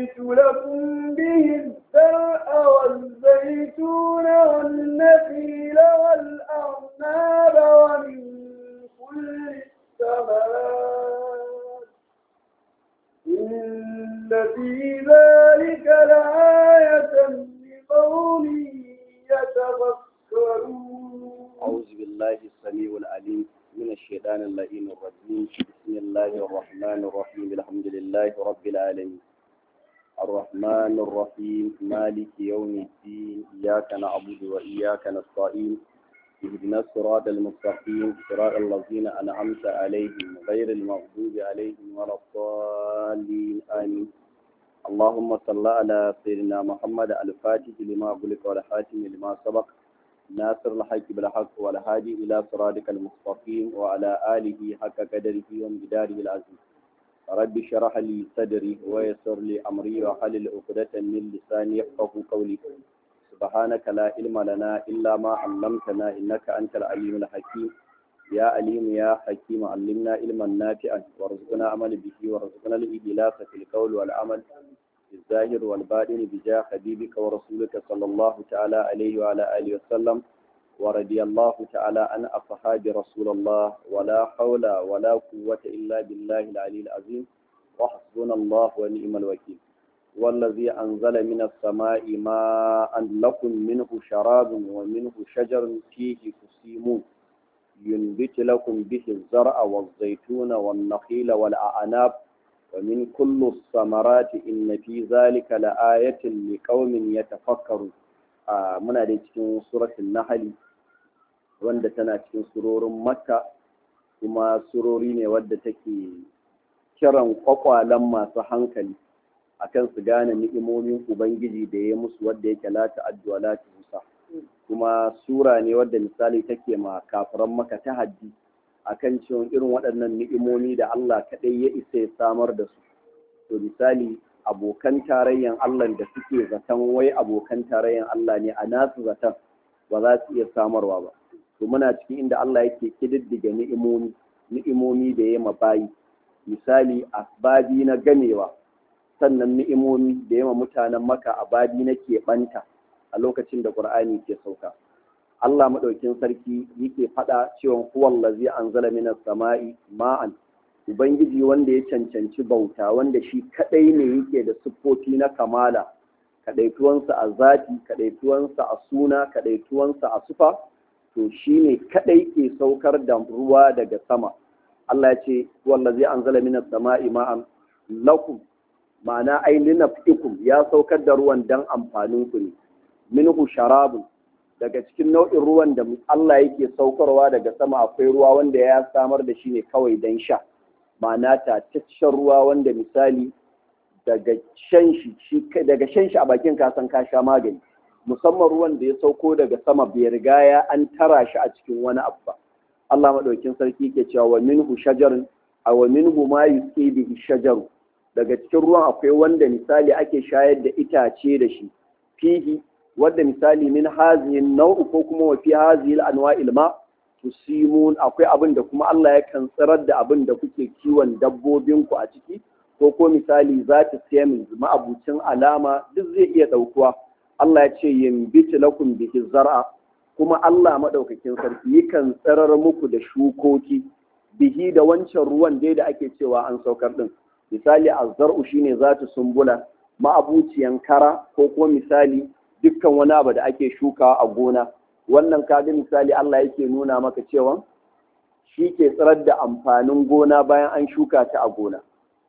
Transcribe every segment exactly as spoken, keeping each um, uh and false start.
ينبت لكم به الزرع والزيتون والنخيل والأعناب ومن كل الثمرات إن في ذلك لآية لقوم يتفكرون. أعوذ بالله السميع العليم من الشيطان اللعين الرجيم. بسم الله الرحمن الرحيم. الحمد لله رب العالمين الرحمن الرحيم مالك يوم الدين. إياك نعبد وإياك نستعين. اهدنا الصراط المستقيم صراط الذين أنعمت عليهم غير المغضوب عليهم ولا الضالين آمين. اللهم صل على سيدنا محمد الفاتح لما أغلق والخاتم لما سبق ناصر الحق بالحق والهادي إلى صراطك المستقيم وعلى آله حق قدره ومقداره العظيم. رب اشرح لي صدري ويسر لي أمري واحلل عقدة من لساني يفقهوا قولي. سبحانك لا علم لنا إلا ما علمتنا إنك أنت العليم الحكيم. يا عليم يا حكيم علمنا علما نافعا وارزقنا عمل به وارزقنا الإخلاص في القول والعمل الظاهر والباطن بجاه حبيبك ورسولك صلى الله تعالى عليه وعلى آله وسلم. ورضي الله تعالى عن أصحاب رسول الله ولا حول ولا قوة إلا بالله العلي العظيم. وحسبنا الله ونعم الوكيل. والذي أنزل من السماء ماء لكم منه شراب ومنه شجر فيه تسيمون ينبت لكم به الزرع والزيتون والنخيل والأعناب ومن كل الثمرات إن في ذلك لآية لقوم يتفكرون. آه muna da cikin suratul Nahl wanda tana cikin surorin Makka kuma surori ne wadda take kiran kwakwalan masu hankali akan su gane ni'imomin Ubangiji da ya musu wadda yake la ta'addu wa la tuhsa. Kuma sura ne wadda misali take ma kafiran Makka ta haddi akan cewa irin waɗannan ni'imomi da Allah kaɗai ya isa ya samar da su. To misali abokan tarayyan Allah da suke zaton wai abokan tarayyan Allah ne a nasu zaton ba za su iya samarwa ba. To muna cikin inda Allah yake kididdiga ni'imomi ni'imomi da ya mabayi. Misali asbabi na ganewa, sannan ni'imomi da ya ma mutanen Makka abadi na keɓanta a lokacin da Qur'ani ke sauka. Allah maɗaukin sarki yake faɗa cewa huwallazi anzala minas sama'i ma'an, ubangiji wanda ya cancanci bauta, wanda shi kadai ne yake da siffofi na kamala, kadaituwansa a zati, kadaituwansa a suna, kadaituwansa a sufa, to shine kadai ke saukar da ruwa daga sama. Allah ya ce huwallazi anzala minas sama'i ma'an lakum, ma'ana ai linafikum, ya saukar da ruwan dan amfanin ku ne. Minhu sharabun, daga cikin nau'in ruwan da Allah yake saukarwa daga sama akwai ruwa wanda ya samar da shi ne kawai don sha, ma'ana tataccen ruwa wanda misali daga shan shi daga shan shi a bakin kasan ka sha magani, musamman ruwan da ya sauko daga sama bai riga ya an tara shi a cikin wani abu ba. Allah madaukin sarki ke cewa wa minhu shajarun aw minhu ma yusqi bihi shajaru, daga cikin ruwan akwai wanda misali ake shayar da itace da shi, fihi wadda misali min hazihin nau'u ko kuma wa fi hazihil anwa'il ma tusimun, akwai abin da kuma Allah ya kan tsirar da abin da kuke kiwon dabbobin ku a ciki, ko ko misali zata sayamin ma'abucin alama duk zai iya daukuwa. Allah ya ce yambitu lakum bihi zar'a, kuma Allah madaukakin sarki yakan tsirar muku da shukoki bihi da wancan ruwan dai da ake cewa an saukar din. Misali azzar'u shine zata sumbula ma'abuciyan kara, ko kuma misali dukkan wani abu da ake shuka a gona. Wannan kaga misali Allah yake nuna maka cewa shi ke tsirar da amfanin gona bayan an shuka ta a gona.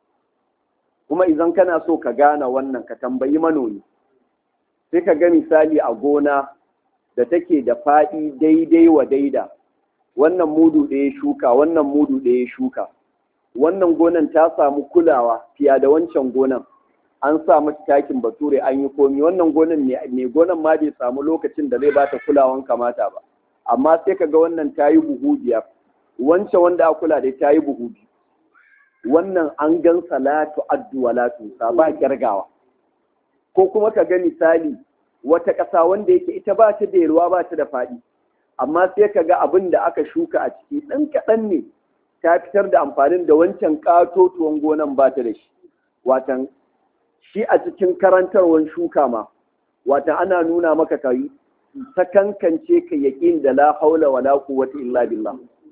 Kuma idan kana so ka gane wannan, ka tambayi manomi, sai ka ga misali a gona da take da faɗi daidai wa daida, wannan mudu ɗaya shuka, wannan mudu ɗaya shuka, wannan gonan ta samu kulawa fiye da wancan gonan, an sa mata takin bature an yi komi, wannan gonan mai gonan ma bai samu lokacin da zai bata kulawan kamata ba, amma sai ka ga wannan ta yi buhu biyar, wancan wanda a kula da ta yi buhu biyu, wannan an gan salatu addu wala tusa ba kirgawa. Ko kuma ka ga misali wata ƙasa wanda yake ita ba ta da yalwa ba ta da faɗi, amma sai ka ga abin da aka shuka a ciki ɗan kaɗan ne ta fitar da amfanin da wancan ƙatotuwan gonan ba ta da shi. Watan shi a cikin karantarwar shuka ma wata ana nuna maka ka yi sakankance ka yaƙin da la haula wala quwwata illa billah.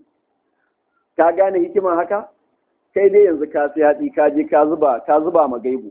Ka gane hikiman haka? Kai dai yanzu ka sai hatsi ka je ka zuba ka zuba ma gaibu.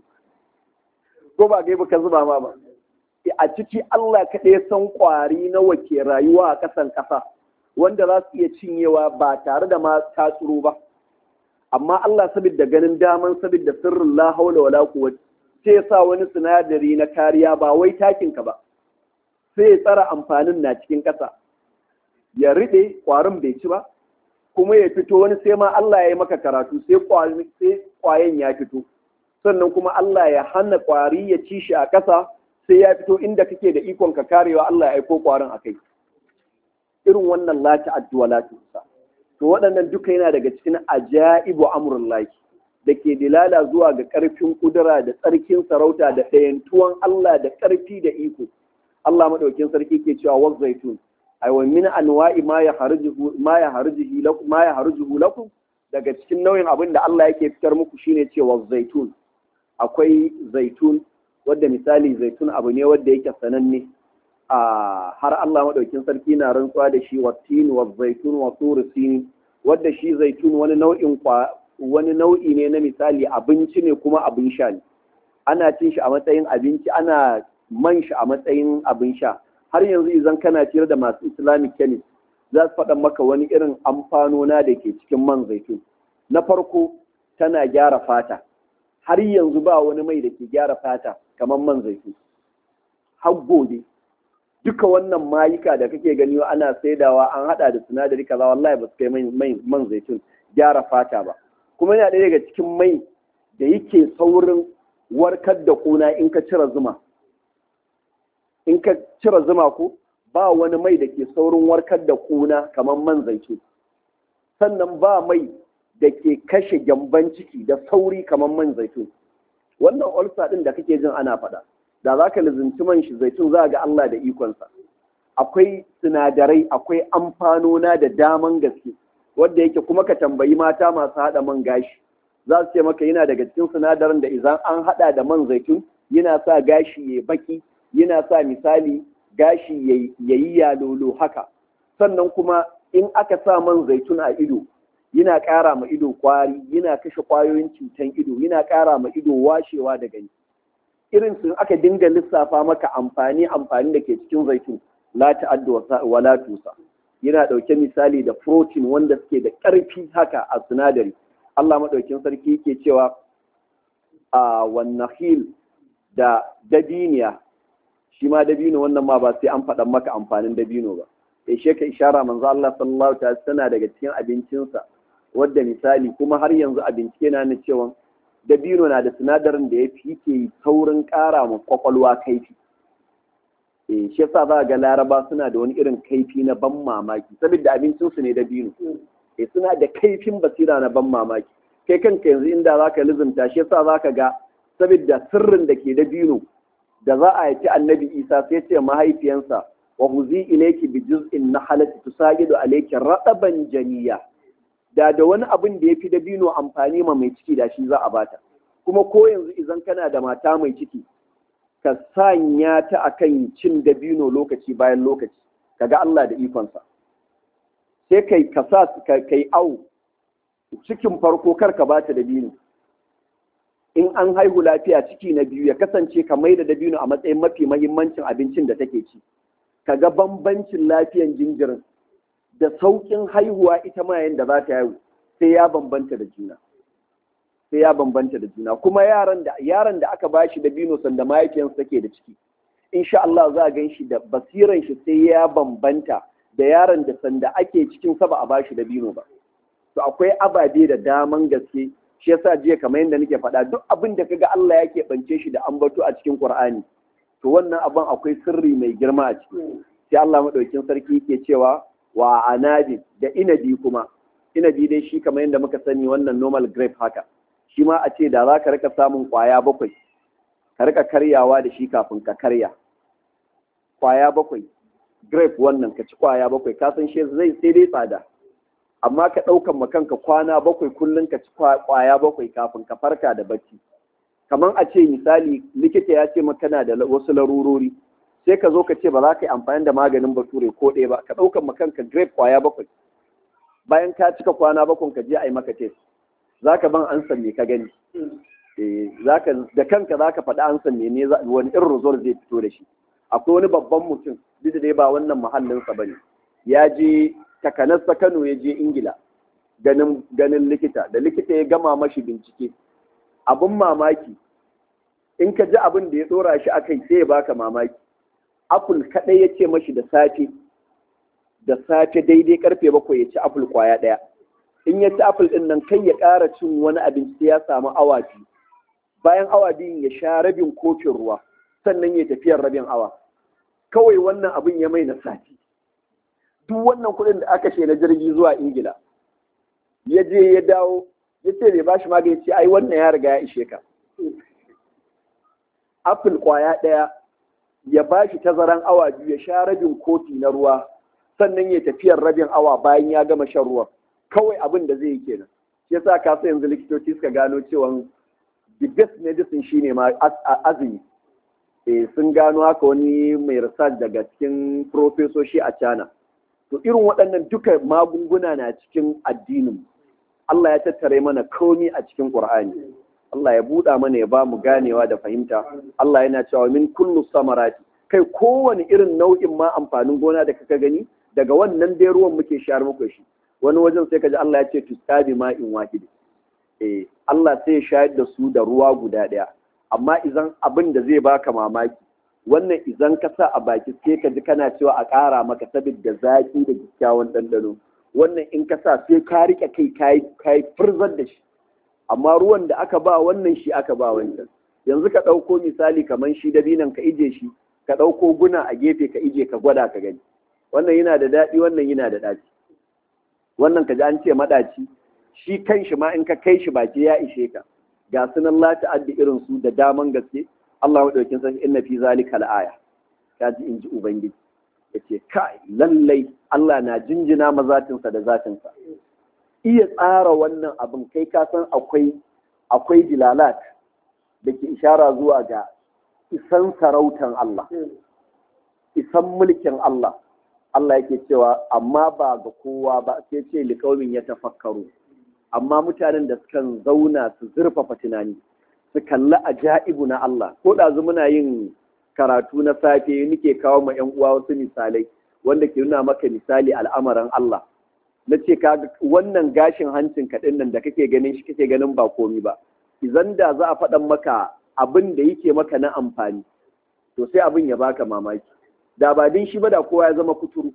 Ko ba gaibu ka zuba ma ba. A ciki Allah kaɗai san ƙwari nawa ke rayuwa a ƙasan ƙasa wanda za su iya cinyewa ba tare da ma ta tsiro ba. Amma Allah saboda ganin daman saboda sirrin la haula wala quwwata sai ya sa wani sinadari na kariya ba wai takin ka ba. Sai ya tsara amfanin na cikin ƙasa. Ya riɗe ƙwarin bai ci ba kuma ya fito wani sai ma Allah ya yi maka karatu sai ƙwayen ya fito. Sannan kuma Allah ya hana ƙwari ya ci shi a ƙasa sai ya fito inda kake da ikon ka karewa Allah ya aiko ƙwarin a kai. Irin wannan lati addu'a lati usa. To waɗannan duka yana daga cikin ajaibu amrul lahi da ke dilala zuwa ga ƙarfin kudura da tsarkin sarauta da ɗayantuwan Allah da ƙarfi da iko. Allah madaukin sarki ke cewa wa zaitun ay wa min anwa'i ma yaharjuhu ma yaharjuhu lakum ma yaharjuhu lakum daga cikin nauyin abin da Allah yake fitar muku shine cewa zaitun. Akwai zaitun wadda misali zaitun abu ne wadda yake sananne a har Allah madaukin sarki na rantsuwa da shi wattin wa zaitun wa tur sin wadda shi zaitun wani nau'in wani nau'i ne na misali abinci ne kuma abin sha ne. Ana cin shi a matsayin abinci ana man shi a matsayin abin sha. Har yanzu idan kana ciyar da masu Islamic chemist za su faɗa maka wani irin amfanona da ke cikin man zaitun. Na farko tana gyara fata. Har yanzu ba wani mai da ke gyara fata kamar man zaitun. Har gobe duka wannan mayuka da kake gani ana saidawa an hada da sinadari kaza wallahi ba su kai man zaitun gyara fata ba. Kuma yana ɗaya daga cikin mai da yake saurin warkar da kuna in ka cire zuma. In ka cire zuma ko ba wani mai da ke saurin warkar da kuna kamar man zaitun. Sannan ba mai da ke kashe gyamban ciki da sauri kamar man zaitun. Wannan ulcer din da kake jin ana faɗa da za ka lizinci man shi zaitun za ga Allah da ikonsa. Akwai sinadarai akwai amfanona da daman gaske wanda yake kuma ka tambayi mata masu haɗa man gashi za su ce maka yana daga cikin sinadarin da idan an haɗa da man zaitun yana sa gashi ya baki yana sa misali gashi ya yi yalolo haka. Sannan kuma in aka sa man zaitun a ido yana ƙara ma ido kwari yana kashe ƙwayoyin cutan ido yana ƙara ma ido washewa da gani. Irin sun aka dinga lissafa maka amfani amfani da ke cikin zaitun la ta'addu wa la tusa. Yana ɗauke misali da protein wanda suke da ƙarfi haka a sinadari. Allah maɗaukin sarki yake cewa a wannahil da dabiniya shi ma dabino wannan ma ba sai an faɗan maka amfanin dabino ba. Ya sheka ishara manzo Allah sallallahu alaihi wasallam tana daga cikin abincinsa wadda misali kuma har yanzu a bincike na na cewa dabino na da sinadarin da ya fi ke saurin ƙara ma kwakwalwa kaifi. E, shi yasa za ga laraba suna da wani irin kaifi na ban mamaki saboda abincinsu ne dabino. E, suna da kaifin basira na ban mamaki. Kai kanka yanzu inda za ka lizumta shi yasa za ka ga saboda sirrin da ke dabino da za a haifi annabi Isa sai ce mahaifiyansa wa huzi ilayki bi juz'in nahlati tusagidu alayki rataban janiya. Da da wani abin da ya fi dabino amfani ma mai ciki da shi za a bata. Kuma ko yanzu idan kana da mata mai ciki ka sanya ta akan cin dabino lokaci bayan lokaci kaga Allah da ikonsa. Sai kai ka sa kai au cikin farko kar ka bata dabino. In an haihu lafiya ciki na biyu ya kasance ka mai da dabino a matsayin mafi mahimmancin abincin da take ci. Kaga bambancin lafiyan jinjirin da sauƙin haihuwa ita ma yayin da za ta haihu sai ya bambanta da juna sai ya bambanta da juna kuma yaran da yaran da aka bashi da bino sanda mahaifiyarsa take da ciki insha Allah za a gan shi da basiran shi sai ya bambanta da yaran da sanda ake cikin sa ba a bashi da bino ba. To akwai ababe da daman gaske shi yasa jiya kamar yadda nake faɗa duk abin da kaga Allah yake bance shi da ambato a cikin Qur'ani to wannan abin akwai sirri mai girma a ciki. Sai Allah madaukin sarki yake cewa wa anabi da inabi kuma inabi dai shi kamar yadda muka sani wannan normal grape haka shi ma a ce da za ka rika samun kwaya bakwai ka rika karyawa da shi kafin ka karya kwaya bakwai grape wannan ka ci kwaya bakwai ka san shi zai sai dai tsada amma ka ɗaukan makanka kwana bakwai kullum ka ci kwaya bakwai kafin ka farka da bacci kamar a ce misali likita ya ce maka kana da wasu larurori, sai ka zo ka ce ba za ka yi amfani da maganin bature ko ɗaya ba, ka ɗaukar ma kanka grape kwaya bakwai, bayan ka cika kwana bakwai ka je a yi maka test, za ka ban ansan me ka gani, da kanka za ka faɗi ansan ne ne wani irin result zai fito da shi. Akwai wani babban mutum, duk da dai ba wannan muhallinsa ba ne, ya je takanarsa Kano, ya je Ingila ganin ganin likita, da likita ya gama mashi bincike, abin mamaki in ka ji abin da ya ɗora shi a kai sai ya baka mamaki. Apple kaɗai ya ce mashi da safe da safe daidai karfe bakwai ya ci apple kwaya ɗaya. In ya ci apple ɗin nan kai ya ƙara cin wani abinci sai ya samu awa biyu, bayan awa biyun ya sha rabin kofin ruwa, sannan ya tafiyar rabin awa. Kawai wannan abin ya mai na sati. Duk wannan kuɗin da aka na jirgi zuwa Ingila, ya je ya dawo, ya ce bai bashi magani, ce ai wannan ya riga ya ishe ka. Apple kwaya ɗaya ya bashi tazaran awa biyu, ya sha rabin kofi na ruwa, sannan ya tafiyar rabin awa bayan ya gama shan ruwan. Kawai abin da zai yi kenan. Shi yasa ka sa yanzu likitoci suka gano cewa the best medicine shine ma azumi. Eh, sun gano haka, wani mai research daga cikin profesoshi a China. To irin waɗannan duka magunguna na cikin addinin. Allah ya tattare mana komi a cikin Qur'ani. Allah ya buɗa mana ya ba mu ganewa da fahimta. Allah yana cewa min kullu samarati, kai kowane irin nau'in ma amfanin gona da kaka gani, daga wannan dai ruwan muke shayar muku shi. Wani wajen sai kaji Allah ya ce tusqadi ma'in wahid. Eh, Allah sai ya shayar da su da ruwa guda ɗaya. Amma idan abin da zai baka mamaki, wannan idan ka sa a baki sai ka ji kana cewa a ƙara maka saboda zaƙi da kyakkyawan ɗanɗano. Wannan in ka sa sai ka riƙe kai ka yi furzar da shi. Amma ruwan da aka ba wannan shi aka ba wancan. Yanzu ka ɗauko misali kamar shi dabinan ka ije shi, ka ɗauko guna a gefe ka ije ka gwada ka gani. Wannan yana da daɗi, wannan yana da ɗaci. Wannan ka ji an ce maɗaci, shi kan shi ma in ka kai shi baki ya ishe ka. Ga sunan la ta'addi irin su da daman gaske. Allah madaukin sarki inna fi zalika la'aya. Ka ji in ji Ubangiji. Yace kai lallai Allah na jinjina mazatinsa da zatinsa. Iya tsara wannan abin kai ka san akwai akwai dilalat da ke ishara zuwa ga isan sarautan Allah, isan mulkin Allah. Allah yake cewa amma ba ga kowa ba, sai ce liqaumin ya tafakkaru. Amma mutanen da sukan zauna su zurfafa tunani, su kalli ajaibu na Allah. Ko ɗazu muna yin karatu na safe nike kawo ma ƴan uwa wasu misalai wanda ke nuna maka misali al'amarin Allah. Na ce ka wannan gashin hancin kaɗin nan da kake ganin shi kake ganin ba komi ba. Idan da za a faɗan maka abin da yake maka na amfani, to sai abin ya baka mamaki. Da ba din shi ba da kowa ya zama kuturu.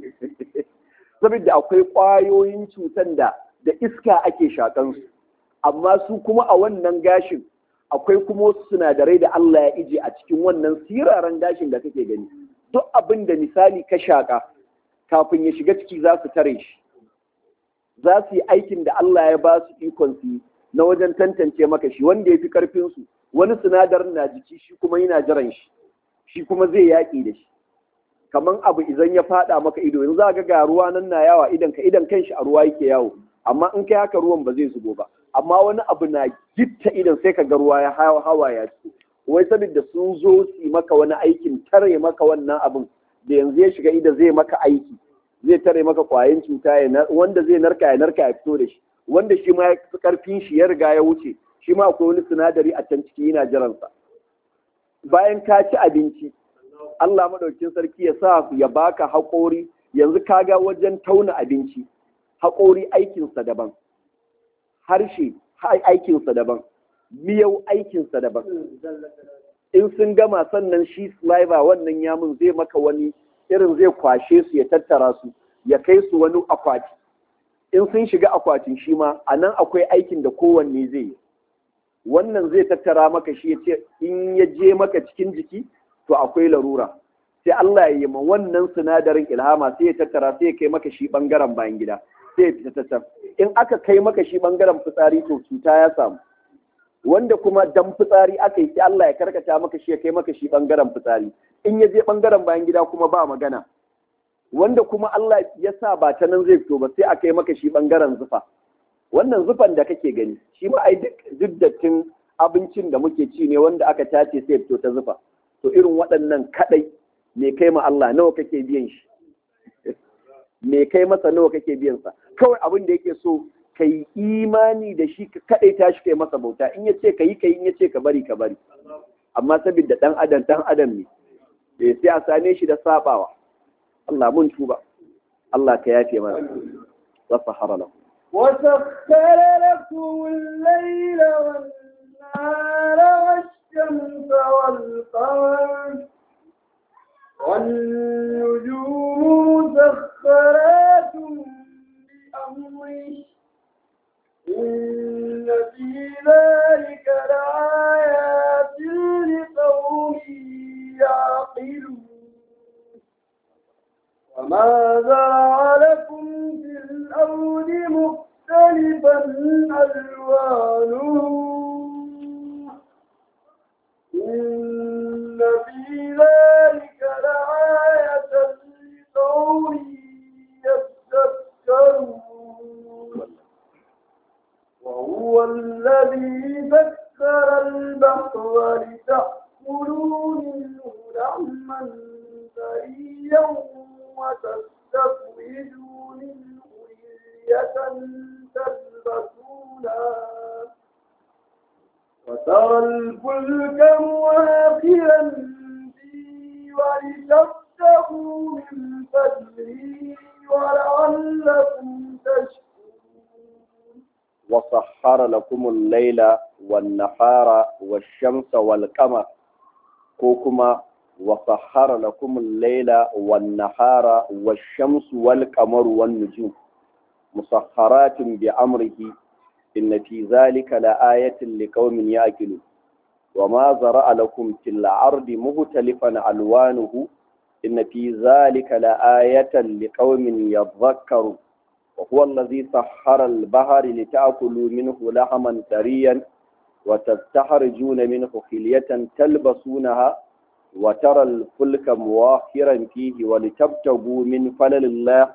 Saboda akwai ƙwayoyin cutan da da iska ake shakansu, amma su kuma a wannan gashin akwai kuma wasu sinadarai da Allah ya ije a cikin wannan siraran gashin da kake gani. Duk abin da misali ka shaka kafin ya shiga ciki za su tare shi, za su yi aikin da Allah ya ba su ikon su na wajen tantance maka shi, wanda ya fi karfinsu. Wani sinadarin na jiki shi kuma yana jiran shi, shi kuma zai yaƙi da shi. Kaman abu idan ya faɗa maka ido, yanzu za ga ruwa nan na yawa idan ka idan kanshi a ruwa yake yawo, amma in kai haka ruwan ba zai zubo ba. Amma wani abu na gitta idan sai ka ga ruwa ya hawa hawa ya ci. Wai saboda sun zo su yi maka wani aikin tare maka wannan abin da yanzu ya shiga idan zai maka aiki, zai tare maka kwayan cuta ya wanda zai narka ya narka ya fito da shi, wanda shi ma karfin shi ya riga ya wuce, shi ma akwai wani sinadari a can ciki yana jiransa. Bayan ka ci abinci, Allah madaukin sarki ya sa ya baka haƙori. Yanzu kaga wajen tauna abinci, haƙori aikinsa daban, harshe aikinsa daban, miyau aikinsa daban. In sun gama sannan shi saliva wannan yamun zai maka wani irin zai kwashe su ya tattara su ya kai su wani akwati. In sun shiga akwatin shi ma a nan akwai aikin da kowanne zai yi. Wannan zai tattara maka shi ya ce in ya je maka cikin jiki to akwai larura. Sai Allah ya yi ma wannan sinadarin ilhama sai ya tattara sai ya kai maka shi bangaren bayan gida. Sai ya fita tattar. In aka kai maka shi bangaren fitsari to cuta ya samu. Wanda kuma dan fitsari aka yi sai Allah ya karkata maka shi ya kai maka shi bangaren fitsari. In ya je bangaren bayan gida kuma ba magana. Wanda kuma Allah ya sa ba ta nan zai fito ba sai a kai maka shi bangaren zufa. Wannan zufan da kake gani shi ma ai duk dattin abincin da muke ci ne wanda aka tace sai fito ta zufa. To irin waɗannan kadai me kai ma Allah nawa kake biyan shi? Me kai masa nawa kake biyan sa? Kawai abin da yake so kai imani da shi ka kadai tashi kai masa bauta, in yace kai kai, in yace ka bari ka bari. Amma saboda dan adam dan adam ne, eh sai a same shi da sabawa. Allah mun tuba, Allah ka yafe mana. Wa sahara lahu wa sakhkhara lakum al-layla wan-nahara wash-shamsa wal-qamara wan-nujumu musakhkharatun bi-amrihi inna fi dhalika la'ayatin liqawmin ya'qilun. وما زرع لكم في الأرض مختلفا ألوانه إن في ذلك لآية لقوم يذكرون وهو الذي سكر البحر لتأكلوا منه لحما طريا وتستخرجوا منه حلية تلبسونها وترى الفلك مواخرا فيه ولتبتغوا من فضله ولعلكم تشكرون. وسخر لكم الليل والنهار والشمس والقمر كوكما وسخر لكم الليل والنهار والشمس والقمر والنجوم مسخرات بأمره إن في ذلك لآية لقوم يأكلون وما زرع لكم في الأرض مختلفا ألوانه إن في ذلك لآية لقوم يذكرون وهو الذي سخر البحر لتأكلوا منه لحما طريا وتستخرجون منه حلية تلبسونها وترى الفلك مواخرا فيه ولتبتغوا من فضل الله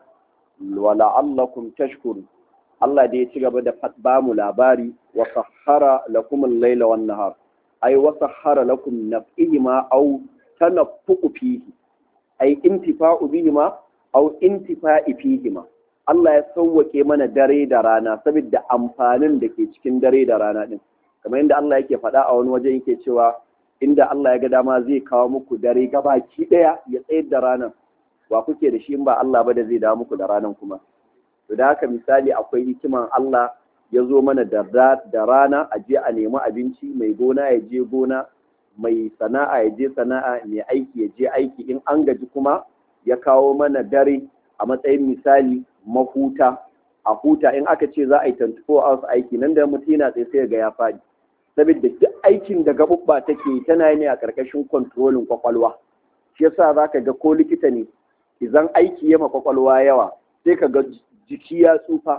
ولعلكم تشكرون. Allah da ya ci gaba da ba mu labari wa sahara lakum al-laila wan nahar ay wa sahara lakum naf'ihima aw tanaffuqu fihi ay intifa'u bihima aw intifa'i fihima. Allah ya sauwake mana dare da rana saboda amfanin da ke cikin dare da rana din, kamar yadda Allah yake faɗa a wani waje yake cewa inda Allah ya ga dama zai kawo muku dare gabaki daya ya tsayar da ranar, wa kuke da shi in ba Allah ba da zai dawo muku da ranar kuma. To da haka misali akwai hikiman Allah ya zo mana da rana a je a nemi abinci, mai gona ya je gona, mai sana'a ya je sana'a, mai aiki ya je aiki, in an gaji kuma ya kawo mana dare a matsayin misali mahuta a huta. In aka ce za a yi twenty four hours aiki nan da mutum yana tsaye sai ga ya faɗi, saboda duk aikin da gaɓuɓɓa take yi tana ne a ƙarƙashin kontrolin kwakwalwa. Shi yasa za ka ga ko likita ne idan aiki ya ma kwakwalwa yawa sai ka ga jiki ya tsufa,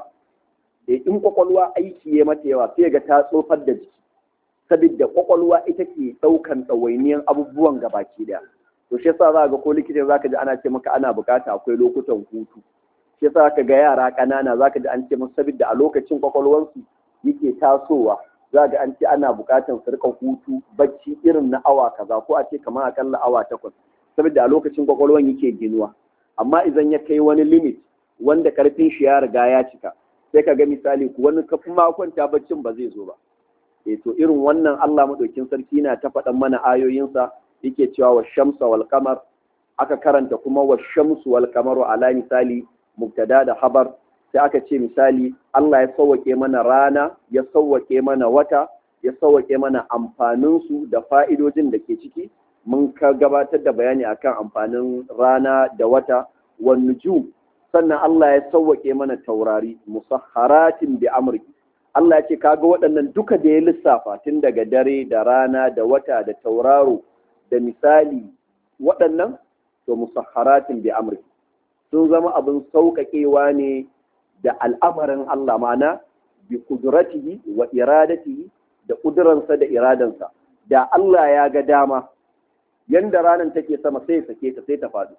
da in kwakwalwa aiki ya mata yawa sai ga ta tsofar da jiki, saboda kwakwalwa ita ke ɗaukan ɗawainiyan abubuwan gabaki daya. To shi yasa za ga ko likita za ka ji ana ce maka ana bukata akwai lokutan hutu. Shi yasa ka ga yara ƙanana za ka ji an ce musu saboda a lokacin kwakwalwansu yake tasowa, za ga an ce ana bukatan su rika hutu bacci irin na awa kaza ko a ce kamar akalla awa takwas, saboda a lokacin kwakwalwan yake ginuwa. Amma idan ya kai wani limit wanda karfin shi ya riga ya cika, sai ka ga misali ku wani kafin ma kwanta baccin ba zai zo ba. Eh to irin wannan Allah madaukin sarki na ta faɗan mana ayoyinsa, yake cewa wa shamsa wal qamar, aka karanta kuma wa shamsu wal qamaru ala misali mubtada da habar, sai aka ce misali Allah ya sauwake mana rana, ya sauwake mana wata, ya sauwake mana amfanin su da fa'idojin da ke ciki. Mun ka gabatar da bayani akan amfanin rana da wata. Wan nujum, sannan Allah ya sauwake mana taurari musakharatin bi amri. Allah ya ce kaga waɗannan duka da ya lissafa tun daga dare da rana da wata da tauraro da misali waɗannan, to musakharatin bi amri sun zama abin sauƙaƙewa ne da al'amarin Allah, ma'ana bi kudratihi wa iradatihi, da ƙuduransa da iradansa. Da Allah ya ga dama yanda ranar take sama sai ya sake ta sai ta faɗo,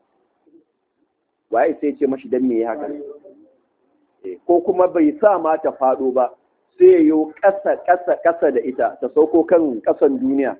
waye sai ce mashi dan me ya haka, ko kuma bai sa ma ta faɗo ba sai ya yi ƙasa ƙasa ƙasa da ita ta sauko kan ƙasan duniya.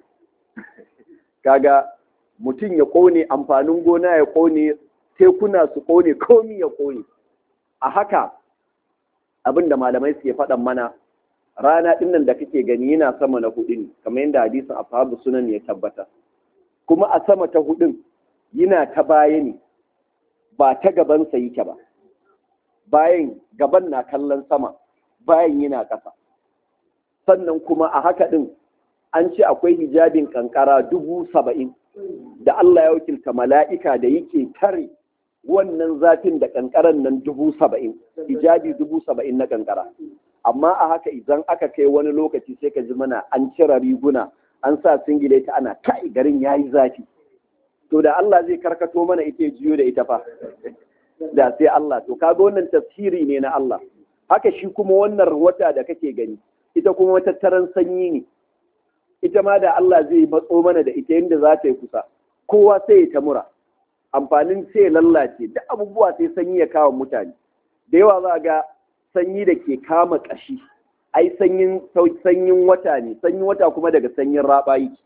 Kaga mutum ya ƙone, amfanin gona ya ƙone, tekuna su ƙone, komi ya ƙone. A haka abin da malamai suke faɗan mana, rana ɗin nan da kake gani yana sama na hudu ne, kamar yadda hadisin ashabu sunan ya tabbata. Kuma a sama ta hudun yana ta baya ne, ba ta gabansa yake ba. Bayan gaban na kallon sama, bayan yana ƙasa. Sannan kuma a haka ɗin an ce akwai hijabin kankara dubu saba'in da Allah ya wakilta mala'ika da yake tare wannan zafin da kankaran nan dubu saba'in, hijabi dubu saba'in na kankara. Amma a haka idan aka kai wani lokaci sai ka ji mana an cire riguna, an sa singileti ana kai garin ya yi zafi. To da Allah zai karkato mana ita jiyo da ita fa, da sai Allah. To kaga wannan tafsiri ne na Allah. Haka shi kuma wannan wata da kake gani, ita kuma matattaran sanyi ne. Ita ma da Allah zai matso mana da ita yadda za ta yi kusa, kowa sai ya ta mura. Amfanin sai ya lallace, duk abubuwa sai sanyi ya kawo mutane. Da yawa za ga sanyi da ke kama ƙashi, ai sanyin sanyin wata ne, sanyin wata kuma daga sanyin raba yake.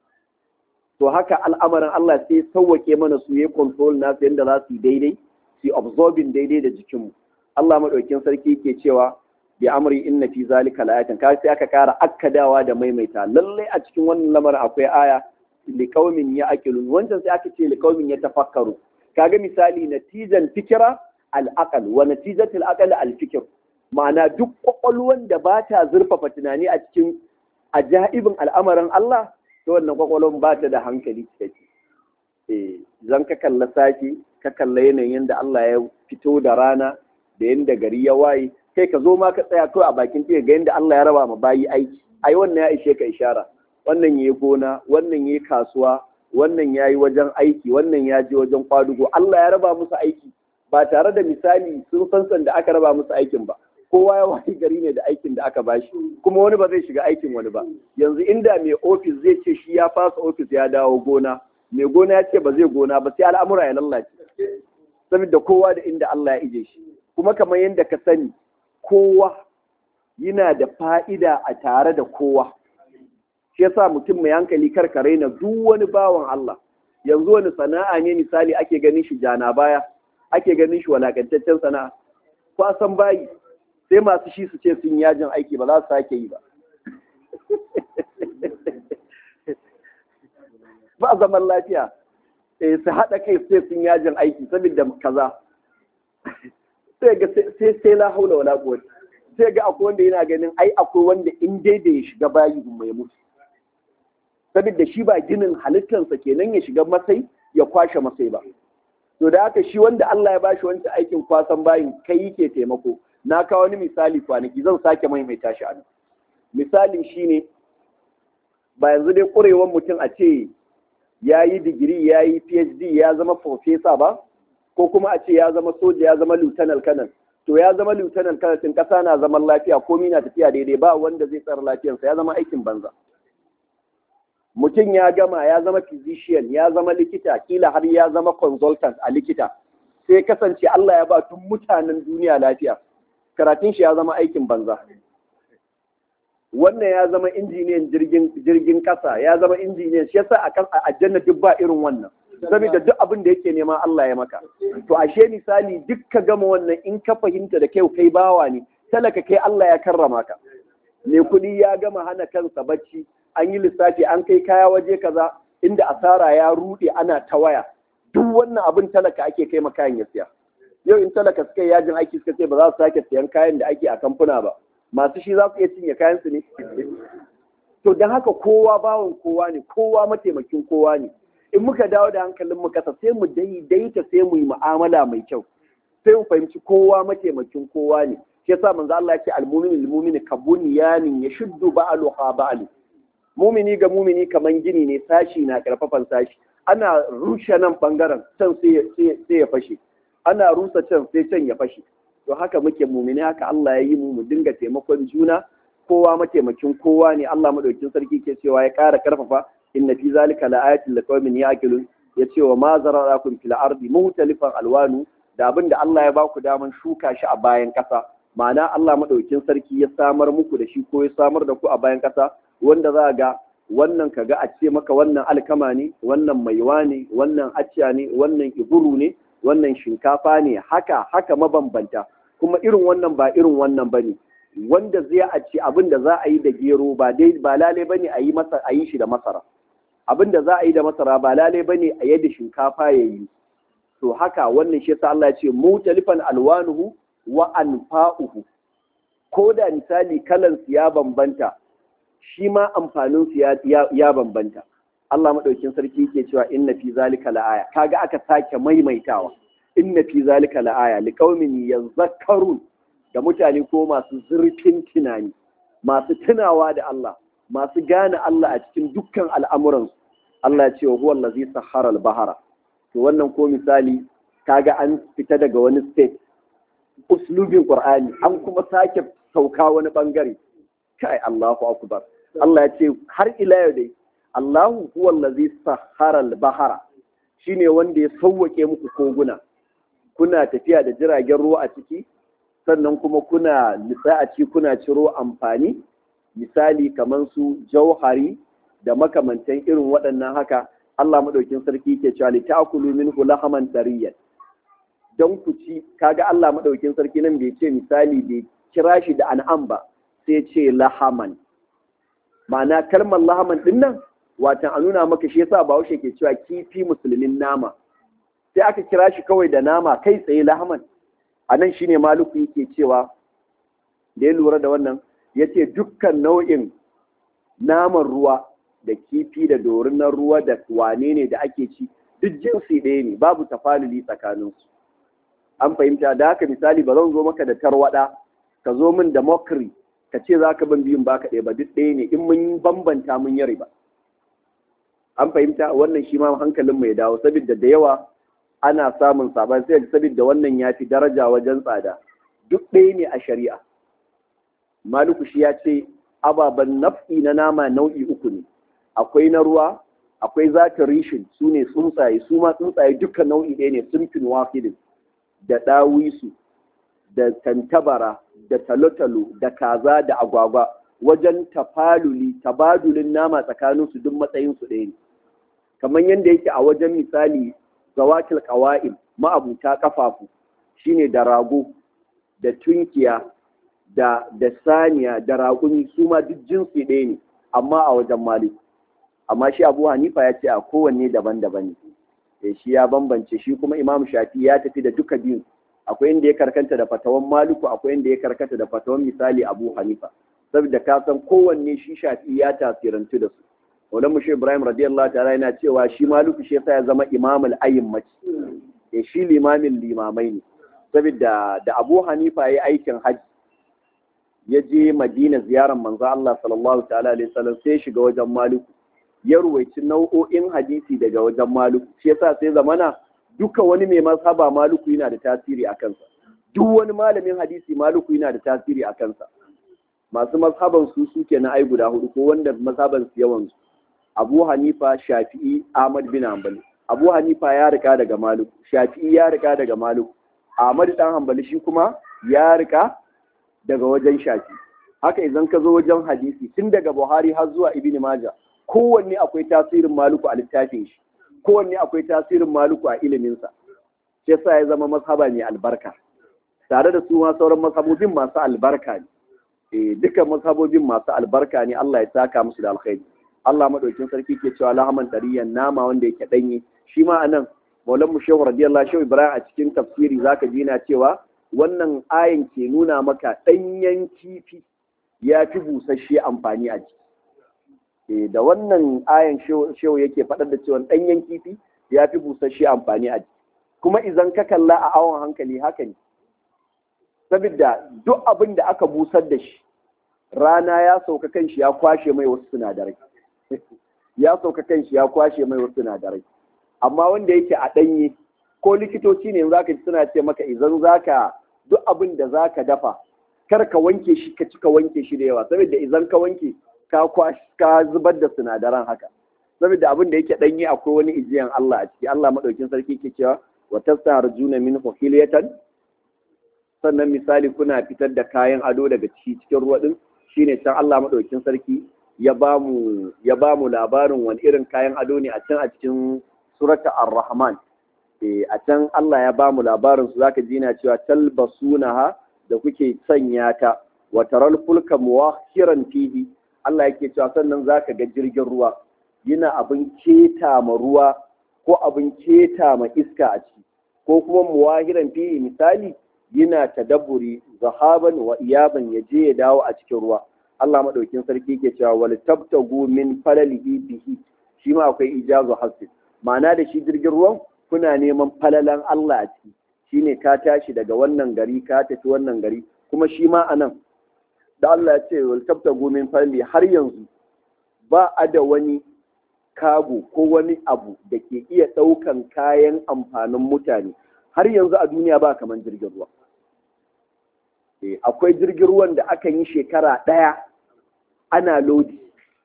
To haka al'amarin Allah sai sauwake mana su yi control nasu yadda za su yi daidai, su yi absorbing daidai da jikinmu. Allah maɗaukin sarki ke cewa bi amri inna fi zalika la'ayatan, ka sai aka kara akkadawa da maimaita. Lallai a cikin wannan lamarin akwai aya liqaumin ya'qilun, wancan sai aka ce liqaumin yatafakkaru. Kaga misali natijan fikira al-aql wa natijatul aql al-fikr, ma'ana duk kwakwalwan da ba ta zurfafa tunani a cikin ajaibin al'amarin Allah, to wannan kwakwalwan ba ta da hankali cikakke. Eh, zan ka kalla saki, ka kalla yanayin da Allah ya fito da rana da yanda gari ya waye, kai ka zo ma ka tsaya kawai a bakin tiya ga yanda Allah ya raba ma bayi aiki. Ai wannan ya ishe ka ishara. Wannan yayi gona, wannan yayi kasuwa, wannan yayi wajen aiki, wannan ya je wajen kwadugo. Allah ya raba musu aiki ba tare da misali sun san san da aka raba musu aikin ba. Kowa ya wayi gari ne da aikin da aka bashi, kuma wani ba zai shiga aikin wani ba. Yanzu inda mai ofis zai ce shi ya fasa ofis ya dawo gona, mai gona ya ce ba zai gona ba, sai al'amura ya lallace. Saboda kowa da inda Allah ya ije shi. Kuma kamar yadda ka sani, kowa yana da fa'ida a tare da kowa. Shi yasa mutum mai hankali karkare na duk wani bawan Allah. Yanzu wani sana'a ne misali ake ganin shi jana baya, ake ganin shi walakantaccen sana'a. Kwasan bayi, sai masu shi su ce sun yajin aiki ba za su sake yi ba. Ba zaman lafiya, su haɗa kai sai sun yajin aiki saboda kaza. Sai ga sai sai la haula wala quwwata. Sai ga akwai wanda yana ganin ai akwai wanda in dai da ya shiga bayi mai mutu. Saboda shi ba ginin halittarsa kenan ya shiga masai ya kwashe masai ba. To da haka shi wanda Allah ya bashi wancan aikin kwasan bayin kai yake taimako. Na kawo wani misali kwanaki zan sake maimaita shi a nan. Misalin shine ba yanzu dai ƙurewar mutum a ce ya yi digiri ya yi PhD ya zama profesa ba, ko kuma a ce ya zama soja ya zama lieutenant colonel. To ya zama lieutenant colonel din ƙasa na zaman lafiya komi na tafiya daidai ba wanda zai tsara lafiyarsa, ya zama aikin banza. Mutum ya gama ya zama physician ya zama likita, kila har ya zama consultant a likita, sai kasance Allah ya ba tun mutanen duniya lafiya, karatun shi ya zama aikin banza. Wannan ya zama injiniyan jirgin jirgin kasa, ya zama injiniyan, shi yasa a aljanna duk ba irin wannan, saboda duk abin da yake nema Allah ya maka. To ashe misali duk ka gama wannan in ka fahimta da kai kai bawa ne, talaka kai Allah ya karrama ka. Mai kuɗi ya gama hana kansa bacci, an yi lissafi an kai kaya waje kaza inda asara ya rude ana ta waya, duk wannan abin talaka ake kai ma kayan ya siya. Yau in talaka suka yi yajin aiki suka ce ba za su sake siyan kayan da ake a kamfuna ba, masu shi za su iya cinye kayan su ne. To don haka kowa bawan kowa ne, kowa mataimakin kowa ne. In muka dawo da hankalin mu kasa sai mu daidaita, sai mu yi mu'amala mai kyau, sai mu fahimci kowa mataimakin kowa ne. Shi yasa manzo Allah ya ce al-mu'minu lil-mu'mini kabunyanin yashuddu ba'luha ba'lu. Mumini ga mumini kaman gini ne, sashi na karfafan sashi. Ana rushe nan bangaren can sai ya fashe, ana rusa can sai can ya fashe. To haka muke mumini, haka Allah ya yi mu mu dinga taimakon juna, kowa mataimakin kowa ne. Allah madaukin sarki ke cewa ya ƙara karfafa inna fi zalika la'ayatin liqaumin ya'qilun, ya ce wa ma zararakum fil ardi muhtalifan alwanu, da abin da Allah ya ba ku daman shuka shi a bayan ƙasa ma'ana Allah madaukin sarki ya samar muku da shi ko ya samar da ku a bayan ƙasa wanda za ga wannan kaga a ce maka wannan alkama ne, wannan maiwa ne, wannan acciya ne, wannan iburu ne, wannan shinkafa ne, haka haka mabambanta, kuma irin wannan ba irin wannan bane. Wanda zai a ce abin da za a yi da gero ba dai ba lale bane a yi masa a yi shi da masara. Abin da za a yi da masara ba lale bane a yadda shinkafa yayi. To haka wannan shi yasa Allah ya ce mutalifan alwanuhu wa anfa'uhu. Ko da misali kalan su ya bambanta, shi ma amfanin su ya, ya, ya bambanta. Allah madaukin sarki yake cewa inna fi zalika la'aya. Kaga aka sake maimaitawa. Inna fi zalika la'aya liqaumin yazakkarun, da mutane ko masu zurfin tunani, masu tunawa da Allah, masu gane Allah a cikin dukkan al'amuransu. Allah ya ce wa huwa allazi sahara al-bahara. To wannan ko misali kaga an fita daga wani state uslubin Qur'ani an kuma sake sauka wani bangare. Kai Allahu akbar. Allah ya ce har ila yau dai Allahu huwa allazi sahara al-bahara, shine wanda ya sauwake muku koguna, kuna tafiya da jiragen ruwa a ciki, sannan kuma kuna nitsa a ciki kuna ciro amfani, misali kamar su jauhari da makamantan irin waɗannan haka. Allah madaukin sarki ke cewa li ta'kulu minhu lahaman tariyan, don ku ci. Kaga Allah madaukin sarki nan bai ce misali bai kira shi da an'am ba, sai ce lahaman. Ma'ana kalmar lahaman din nan watan a nuna maka shi yasa Bahaushe ke cewa kifi musulmin nama, sai aka kira shi kawai da nama kai tsaye lahaman. A nan shine Maluku yake cewa da ya lura da wannan, yace dukkan nau'in naman ruwa da kifi da dorinan ruwa da wane ne da ake ci duk jinsi ɗaya ne, babu tafaluli tsakaninsu. An fahimta. Da haka misali ba zan zo maka da tarwada ka zo min da mokri ka ce za ka ban biyun baka ɗaya ba, duk ɗaya ne. In mun bambanta mun yi riba. An fahimta. Wannan shi ma hankalin mai dawo, saboda da yawa ana samun saban sai saboda wannan ya fi daraja wajen tsada. Duk ɗaya ne a shari'a. Maluku shi ya ce ababen naf'i na nama nau'i uku ne. Akwai na ruwa, akwai zata rishin, su ne tsuntsaye, su ma tsuntsaye duka nau'i ɗaya ne, sunfin wafidin, da ɗawisu, da tantabara, da talotalo, da kaza, da agwagwa. Wajen tafaluli, tabadulin nama tsakaninsu duk matsayinsu ɗaya ne. Kamar yadda yake a wajen misali zawatil qawa'im, ma'abuta kafafu, shine da rago, da tunkiya, da da saniya, da raƙumi, su ma duk jinsi ɗaya ne, amma a wajen Malik. Amma shi Abu Hanifa ya ce a kowanne daban-daban ne. Shi ya bambance. Shi kuma Imam Shafi ya tafi da duka biyu. Akwai inda ya karkanta da fatawan Maliku, akwai inda ya karkata da fatawan misali Abu Hanifa. Saboda ka san kowanne shi Shafi ya tasirantu da su. Wala Mushe Ibrahim radiyallahu ta'ala yana cewa shi Maliku shi yasa ya zama imamul ayyimati. Eh shi limamin limamai ne. Saboda da Abu Hanifa yayi aikin haji, ya je Madina ziyarar manzo Allah sallallahu ta'ala alaihi wasallam, sai shiga wajen Maliku. Ya ruwaici nau'o'in hadisi daga wajen Maluku. Shi yasa sai zamana duka wani mai mazhaba Maluku yana da tasiri a kansa. Duk wani malamin hadisi Maluku yana da tasiri a kansa. Masu mazhaban su suke na ai guda hudu, ko wanda mazhaban su yawan su. Abu Hanifa, Shafi'i, Ahmad bin Hanbali. Abu Hanifa ya rika daga Maluku, Shafi'i ya rika daga Maluku, Ahmad dan Hanbali shi kuma ya rika daga wajen Shafi'i. Haka idan ka zo wajen hadisi tun daga Buhari har zuwa Ibn Majah, kowanne akwai tasirin Maluku a littafin shi, kowanne akwai tasirin Maluku a iliminsa. Shi yasa ya zama mazhaba mai albarka. Tare da su ma sauran mazhabobin masu albarka ne. Eh duka mazhabobin masu albarka ne. Allah ya saka musu da alkhairi. Allah madaukin sarki ke cewa lahaman tariyan, nama wanda yake danye. Shi ma anan Maulan mu Shehu radiyallahu Shehu Ibrahim a cikin tafsiri zaka ji na cewa wannan ayin ke nuna maka danyen kifi ya fi busasshe amfani a jiki. Da wannan ayan shehu yake faɗar da cewa ɗanyen kifi ya fi busasshe amfani a jiki. Kuma idan ka kalla a awon hankali haka ne, saboda duk abin da aka busar da shi, rana ya sauka kan shi ya kwashe mai wasu sinadarai ya sauka kan shi ya kwashe mai wasu sinadarai. Amma wanda yake a ɗanye, ko likitoci ne za ka ji suna ce maka idan za ka duk abin da za ka dafa, kar ka wanke shi ka cika wanke shi da yawa, saboda idan ka wanke ka kwash ka zubar da sinadaran haka. Saboda abin da yake danye akwai wani ijiyan Allah a ciki. Allah madaukin sarki ke cewa wa tasarjuna minhu hilyatan sannan misali kuna fitar da kayan ado daga ciki cikin ruwa din shine can Allah madaukakin sarki ya bamu ya bamu labarin wani irin kayan ado ne a can a cikin surata ar-rahman eh a can Allah ya bamu labarin su zaka ji na cewa talbasunaha da kuke sanya ta wa taral fulka muwakhiran fihi Allah yake cewa sannan zaka ga jirgin ruwa yana abin keta ma ruwa ko abin keta ma iska a ciki ko kuma muwahiran fihi misali yana tadabburi zahaban wa iyaban yaje ya dawo a cikin ruwa Allah madaukin sarki yake cewa wal tabtagu min falalihi bihi shi ma akwai ijazu hasib ma'ana da shi jirgin ruwan kuna neman falalan Allah a ciki shine ka tashi daga wannan gari ka tafi wannan gari kuma shi ma anan da Allah ya ce wal tabtagu min falali har yanzu ba a da wani kago ko wani abu da ke iya ɗaukan kayan amfanin mutane har yanzu a duniya ba kaman jirgin ruwa akwai jirgin ruwan da aka yi shekara ɗaya ana lodi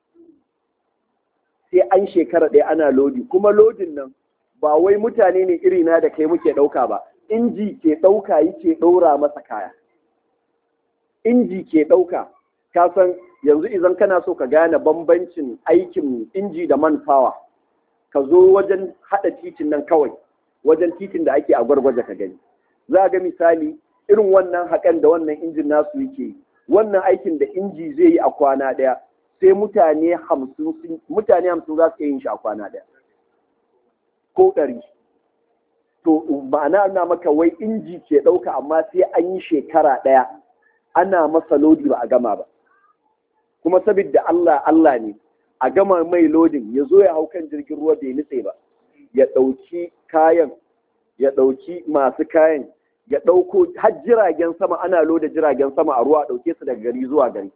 sai an shekara ɗaya ana lodi kuma lodin nan ba wai mutane ne irina da kai muke ɗauka ba inji ke ɗauka yake ɗaura masa kaya inji ke ɗauka ka san yanzu idan kana so ka gane bambancin aikin inji da manpower ka zo wajen haɗa titin nan kawai wajen titin da ake a gwargwaje ka gani za ga misali irin wannan haƙan da wannan injin nasu yake yi wannan aikin da inji zai yi a kwana ɗaya sai mutane hamsin mutane hamsin za su yin shi a kwana ɗaya ko ɗari to ma'ana ana maka wai inji ke ɗauka amma sai an yi shekara ɗaya ana masa lodi ba a gama ba kuma saboda Allah Allah ne a gama mai lodin ya zo ya hau kan jirgin ruwa bai nutse ba ya ɗauki kayan ya ɗauki masu kayan ya ɗauko har jiragen sama ana loda jiragen sama a ruwa a ɗauke su daga gari zuwa gari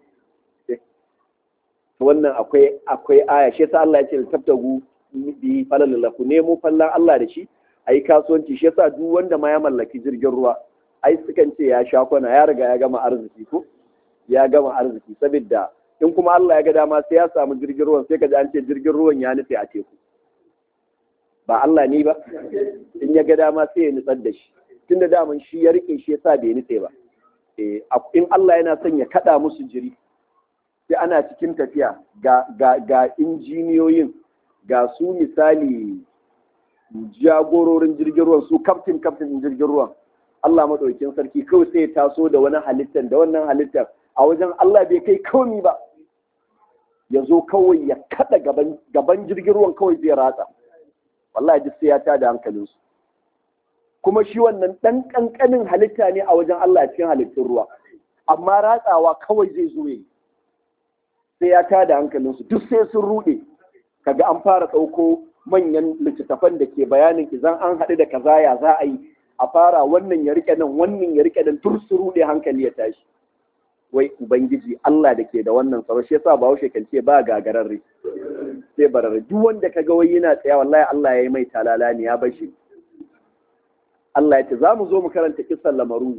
wannan akwai akwai aya shi yasa Allah ya ce tabtagu bi falallah ku nemo fallan Allah da shi ayi kasuwanci shi yasa duk wanda ma ya mallaki jirgin ruwa ai sukan ce ya sha kwana ya riga ya gama arziki ko ya gama arziki saboda in kuma Allah ya ga dama sai ya samu jirgin ruwan sai ka ji an ce jirgin ruwan ya nufe a teku ba Allah ne ba in ya ga dama sai ya nutsar da shi tunda daman shi ya rike shi yasa bai nutse ba eh in Allah yana son ya kada musu jiri sai ana cikin tafiya ga ga ga injiniyoyin ga su misali jagororin jirgin ruwan su captain captain jirgin ruwan Allah madaukakin sarki kawai sai ya taso da wani halittar da wannan halittar a wajen Allah bai kai komi ba ya zo kawai ya kada gaban gaban jirgin ruwan kawai zai ratsa wallahi duk sai ya tada hankalinsu kuma shi wannan dan kankanin halitta ne a wajen Allah cikin halittun ruwa amma ratsawa kawai zai zo yi sai ya tada hankalinsu duk sai sun rude kaga an fara ɗauko manyan littattafan da ke bayanin idan an haɗu da kaza ya za a yi a fara wannan ya rike nan wannan ya rike nan tur su rude hankali ya tashi wai ubangiji Allah da ke da wannan tsaro shi yasa Bahaushe kan ce ba gagararre sai bararre duk wanda kaga wai yana tsaya wallahi Allah ya yi mai talala ne ya bashi Allah ya ce za mu zo mu karanta kissan lamaru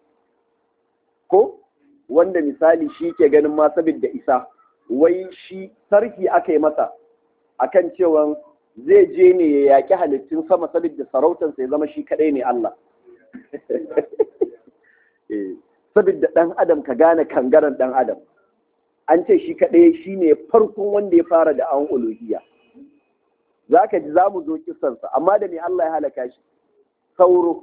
ko wanda misali shi ke ganin ma saboda isa wai shi sarki aka yi masa akan cewa zai je ne ya yaƙi halittun sama saboda sarautansa ya zama shi kaɗai ne Allah saboda ɗan adam ka gane kangaren ɗan adam an ce shi kaɗai shi ne farkon wanda ya fara da an uluhiyya za ka ji za mu zo kisansa amma da me Allah ya halaka shi sauro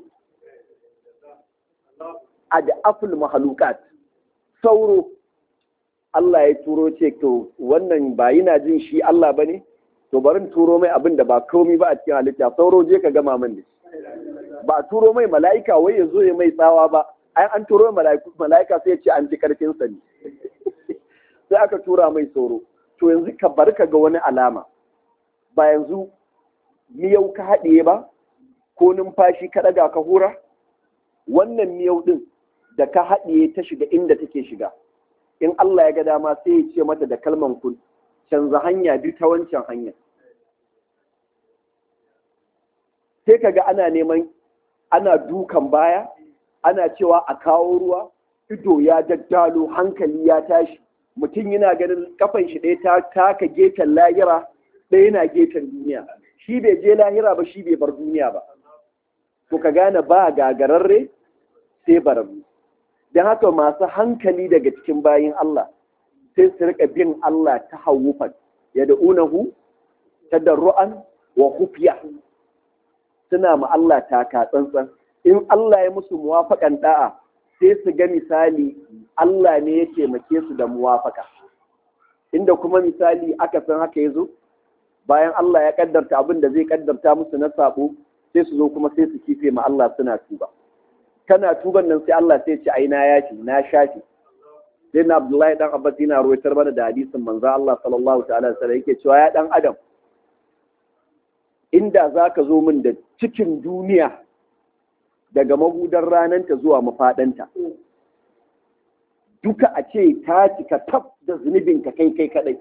a da aful mahalukat sauro Allah ya turo ce to wannan ba yana jin shi Allah ba ne to barin turo mai abin da ba komi ba a cikin halitta sauro je ka gama min da shi ba turo mai mala'ika wai ya zo ya mai tsawa ba ai an turo mai mala'ika sai ya ce an ci karfin sa ne sai aka tura mai sauro to yanzu ka bar ka ga wani alama ba yanzu miyau ka haɗiye ba ko numfashi ka ɗaga ka hura wannan miyau ɗin da ka haɗiye ta shiga inda take shiga in Allah ya ga dama sai ya ce mata da kalman kun canza hanya bi ta wancan hanya sai kaga ana neman ana dukan baya ana cewa a kawo ruwa ido ya daddalo hankali ya tashi mutum yana ganin kafan shi ɗaya ta taka gefen lahira ɗaya yana gefen duniya shi bai je lahira ba shi bai bar duniya ba to ka gane ba gagararre sai barabu don haka masu hankali daga cikin bayin Allah sai su rika bin Allah ta hawufan ya da'unahu tadarru'an wa khufiya, suna ma Allah taka tsantsan. In Allah ya musu muwafaƙan da'a sai su ga misali Allah ne ya taimake su da muwafaka, inda kuma misali aka san haka ya zo bayan Allah ya kaddarta abin da zai kaddarta musu na sabo, sai su zo kuma sai su kife ma Allah suna tuba. Kana tuban nan sai Allah sai ce ai na yashi na shafi. Sai na Abdullahi dan Abbas yana ruwaitar mana da hadisin manzo Allah sallallahu ta'ala alaihi wasallam yake cewa ya dan adam, inda zaka zo min da cikin duniya daga mabudan rananta zuwa mafadanta duka a ce ta cika tab da zunubin ka kai kai kadai,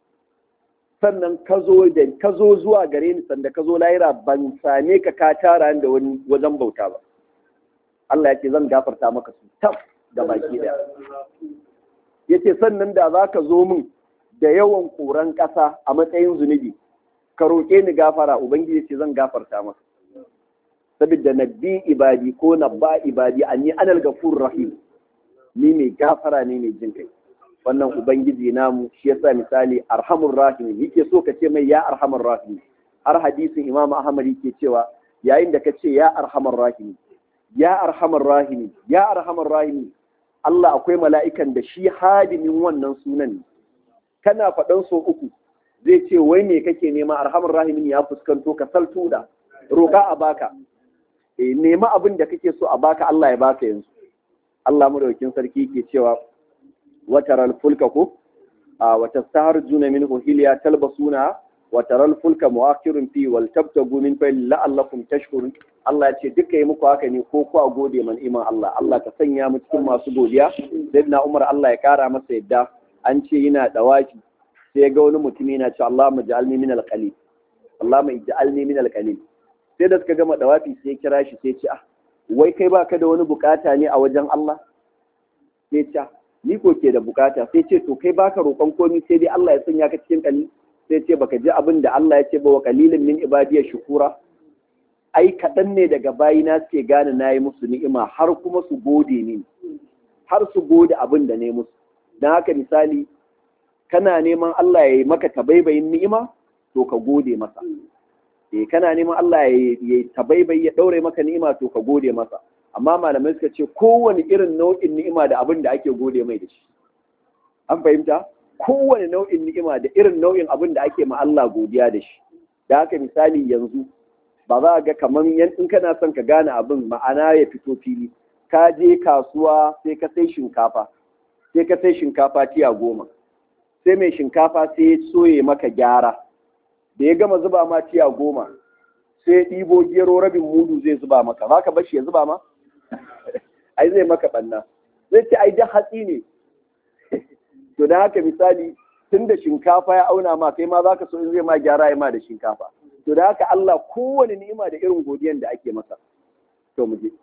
sannan ka zo da ka zo zuwa gare ni sanda ka zo lahira ban same ka ka tara da wani wajen bauta ba, Allah ya ce zan gafarta maka su tab da baki daya. Yace sannan da za ka zo min da yawan ƙoran ƙasa a matsayin zunubi ka roƙe ni gafara, ubangiji ce zan gafarta maka, saboda nabbi ibadi ko nabba ibadi anni anal ghafur rahim, ni mai gafara ne mai jin kai. Wannan ubangiji namu shi yasa misali arhamur rahim yake so ka ce mai ya arhamur rahim. Har hadisin Imam Ahmad yake cewa yayin da ka ce ya arhamur rahim ya arhamur rahim ya arhamur rahim, Allah akwai mala'ikan da shi hadimin wannan sunan, kana faɗan so uku zai ce wai me kake nema, arhamur rahimin ya fuskanto ka saltu da roƙa a baka, e, nema abin da kake so a baka Allah ya baka yanzu. Allah madaukakin sarki ke cewa wataral fulka ko a wata staharjuna minhu hilya talbasuna wataral fulka mu'akhirun fi wal tabtagu min fa la'allakum tashkurun. Allah ya ce duka yi muku haka ne ko kuwa gode man iman Allah. Allah ka sanya mu cikin masu godiya. Sayyidina Umar Allah ya kara masa yadda an ce yana dawaki sai ga wani mutum yana cewa Allahumma ij'alni min al-qalil Allahumma ij'alni min al-qalil. Sai da suka gama dawafi sai kira shi sai ce ah wai kai baka da wani bukata ne a wajen Allah? Sai ce ni ko ke da bukata. Sai ce to kai baka roƙon komai sai dai Allah ya sanya ka cikin qalil. Sai ce baka ji abin da Allah ya ce ba wa qalilin min ibadiyash shukura. Ai kaɗan ne daga bayina suke gane na yi musu ni'ima har kuma su gode ni, har su gode abin da ne musu. Don haka misali, kana neman Allah ya yi maka tabaibayin ni'ima, to ka gode masa. E, kana neman Allah ya yi tabaibayi ya ɗaure maka ni'ima, to ka gode masa. Amma malamai suka ce kowane irin nau'in ni'ima da abin da ake gode mai da shi. An fahimta? Kowane nau'in ni'ima da irin nau'in abin da ake ma Allah godiya da shi. Da haka misali yanzu, ba za a ga kamar in kana son ka gane abin ma'ana ya fito fili, ka je kasuwa sai ka sai shinkafa sai ka sai shinkafa tiya goma, sai mai shinkafa sai ya soye maka gyara, da ya gama zuba ma tiya goma sai ya ɗibo gero rabin mudu zai zuba maka, za ka bashi ya zuba ma? Ai zai maka ɓanna, zai ce ai da hatsi ne. To da haka misali tun da shinkafa ya auna ma kai ma za ka so in zai ma gyara ya ma da shinkafa. To da haka Allah kowane ni'ima da irin godiyan da ake masa. To mu je.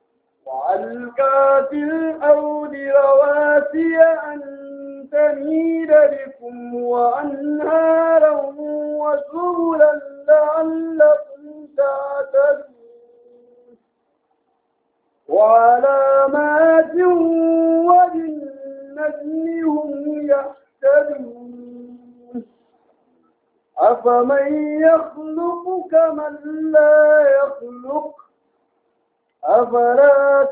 وألقى في الأرض رواسي أن تميد بكم وأنهارا وسبلا لعلكم تهتدون وعلامات وبالنجم هم يهتدون أفمن يخلق كمن لا يخلق أفلا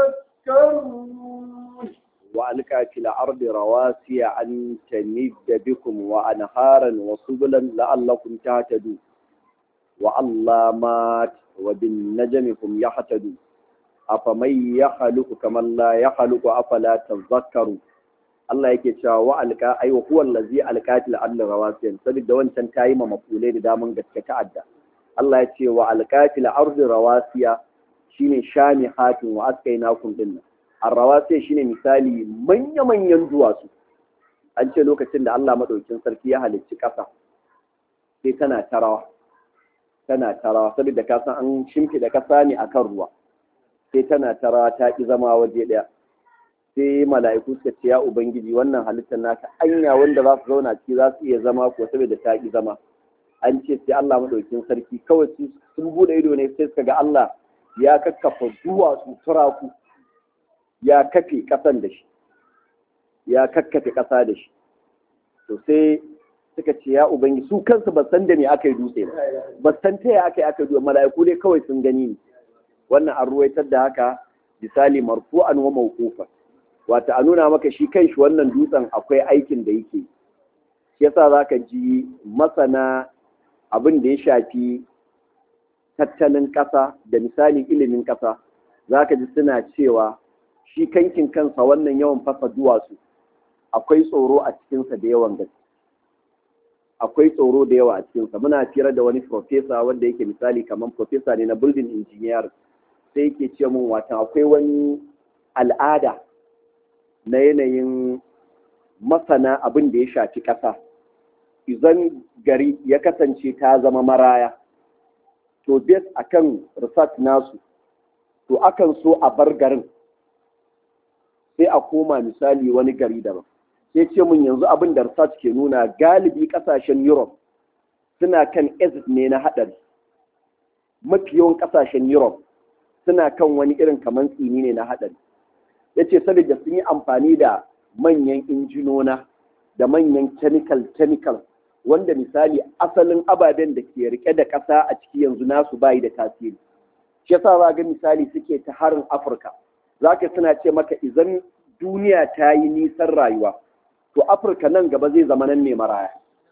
تذكرون وألقى في الأرض رواسي أن تمد بكم وأنهارا وسبلا لعلكم تهتدون وعلامات وبالنجم هم يهتدون أفمن يخلق كمن لا يخلق أفلا تذكرون. Allah yake cewa wa alka ai wa huwa allazi alqatil al rawasiyan, saboda wancan tayi ma mafulai da daman gaske ta'adda. Allah ya ce wa alqatil ardi rawasiya shine shami hatin wa askainakum dinna. Ar-rawasiya shine misali manya manyan duwatsu. An ce lokacin da Allah madaukin sarki ya halicci kasa sai tana tarawa tana tarawa saboda ka san an shimfi da kasa ne akan ruwa, sai tana tarawa ta ki zama waje daya. Sai mala'iku suka ce ya ubangiji wannan halittar naka anya wanda za su zauna ciki za su iya zama ko saboda ta ki zama. An ce sai Allah madaukin sarki kawai sun bude ido ne sai suka ga Allah ya kakkafa duwatsu turaku ya kafe ƙasan da shi ya kakkafe ƙasa da shi to sai suka ce ya ubangi su kansu ba san da me aka yi dutse ba ba san ta ya aka yi aka yi mala'iku dai kawai sun gani ne wannan an ruwaitar da haka misali marfu'an wa mawqufan wata a nuna maka shi kai shi wannan dutsen akwai aikin da yake shi yasa zaka ji masana abin da ya shafi tattalin ƙasa da misali ilimin ƙasa zaka ji suna cewa shi kankin kansa wannan yawan fasa duwatsu akwai tsoro a cikinsa da yawan gaske akwai tsoro da yawa a cikinsa muna fira da wani profesa wanda yake misali kamar profesa ne na building engineer sai yake ce mun wata akwai wani al'ada na yanayin masana abin da ya shafi ƙasa idan gari ya kasance ta zama maraya to based akan research nasu to akan so a bar garin sai a koma misali wani gari daban sai ce mun yanzu abin da research ke nuna galibi kasashen Europe suna kan exit ne na haɗari mafi yawan kasashen Europe suna kan wani irin kamar tsini ne na haɗari yace saboda sun yi amfani da manyan injinona da manyan chemical chemical wanda misali asalin ababen da ke rike da ƙasa a ciki yanzu nasu bayi da tasiri shi yasa za ga misali suke ta harin Afirka zaka suna ce maka idan duniya ta yi nisan rayuwa to Afirka nan gaba zai zama nan ne maraya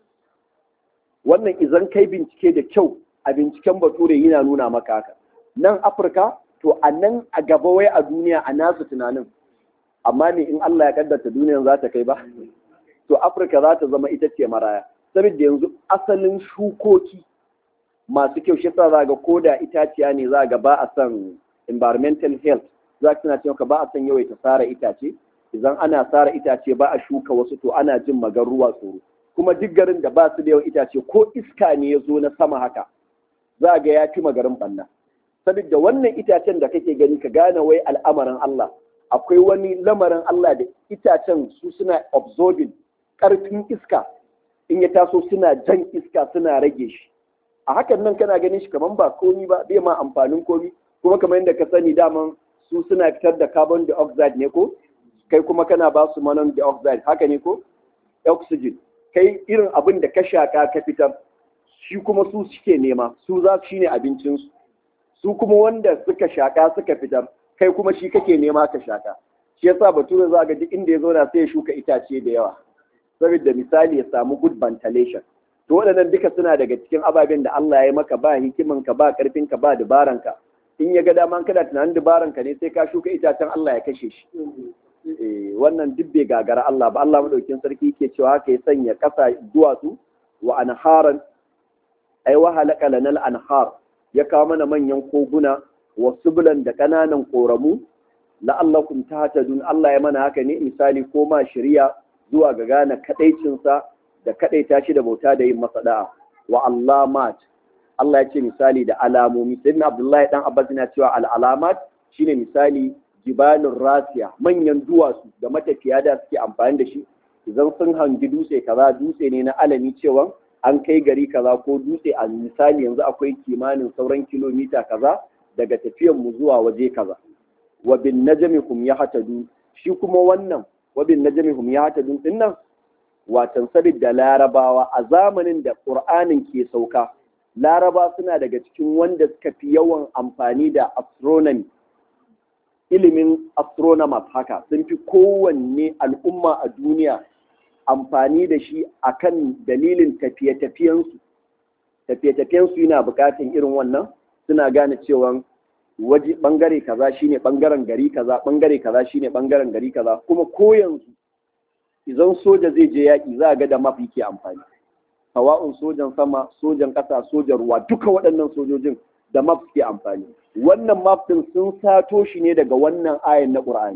wannan idan kai bincike da kyau a binciken bature yana nuna maka haka nan Afirka to a nan a gaba wai a duniya a nasu tunanin amma ne in Allah ya kaddata duniyar za ta kai ba to Afirka za ta zama ita ce maraya saboda yanzu asalin shukoki masu kyau shi yasa za ga koda itaciya ne za ga ba a san environmental health za ka tana cewa ba a san yawaita sara itace idan ana sara itace ba a shuka wasu to ana jin magan ruwa tsoro kuma duk garin da ba su da yawan itace ko iska ne ya zo na sama haka za ga ya fi magarin banna saboda wannan itacen da kake gani ka gane wai al'amarin Allah akwai wani lamarin Allah da itacen su suna absorbing karfin iska in ya taso suna jan iska suna rage shi a hakan nan kana ganin shi kaman ba komi ba bai ma amfanin komi kuma kamar yadda ka sani daman su suna fitar da carbon dioxide ne ko kai kuma kana ba su monon dioxide haka ne ko oxygen kai irin abin da ka shaka ka fitar shi kuma su suke nema su za su shine abincinsu su kuma wanda suka shaka suka fitar kai kuma shi kake nema ka shaka shi yasa bature za ga duk inda ya zauna sai ya shuka itace da yawa saboda misali ya samu good ventilation to waɗannan duka suna daga cikin ababen da Allah ya yi maka ba hikimanka ba karfinka ba dabaranka in ya ga dama kana tunanin dabaranka ne sai ka shuka itacen Allah ya kashe shi eh wannan duk bai gagara Allah ba Allah madaukin sarki yake cewa haka ya sanya kasa duwatsu wa anharan ay wa halaka lanal anhar ya kawo mana manyan koguna wa subulan da kananan koramu la'allakum tahtadun Allah ya mana haka ne misali ko ma shari'a zuwa ga gane kadaicinsa da kadaita shi da bauta da yin masa da'a wa allamat Allah ya ce misali da alamomi sayyidina Abdullahi dan Abbas yana cewa al-alamat shine misali jibalun rasiya manyan duwatsu da matafiya da suke amfani da shi idan sun hangi dutse kaza dutse ne na alami cewa an kai gari kaza ko dutse a misali yanzu akwai kimanin sauran kilomita kaza daga tafiyan mu zuwa waje kaza wa bin najmi hum yahtadun shi kuma wannan wa bin najmi hum yahtadun dinnan watan sabid da larabawa a zamanin da qur'anin ke sauka laraba suna daga cikin wanda suka fi yawan amfani da astronomy ilimin astronomers haka sun fi kowanne al'umma a duniya amfani da shi akan dalilin tafiye-tafiyensu tafiye-tafiyensu yana bukatun irin wannan suna gane cewa waje bangare kaza shine bangaren gari kaza bangare kaza shine bangaren gari kaza kuma ko yanzu idan soja zai je yaki za ga da map yake amfani sawa'un sojan sama sojan ƙasa sojan ruwa duka waɗannan sojojin da map suke amfani wannan map din sun sato shi ne daga wannan ayan na Qur'ani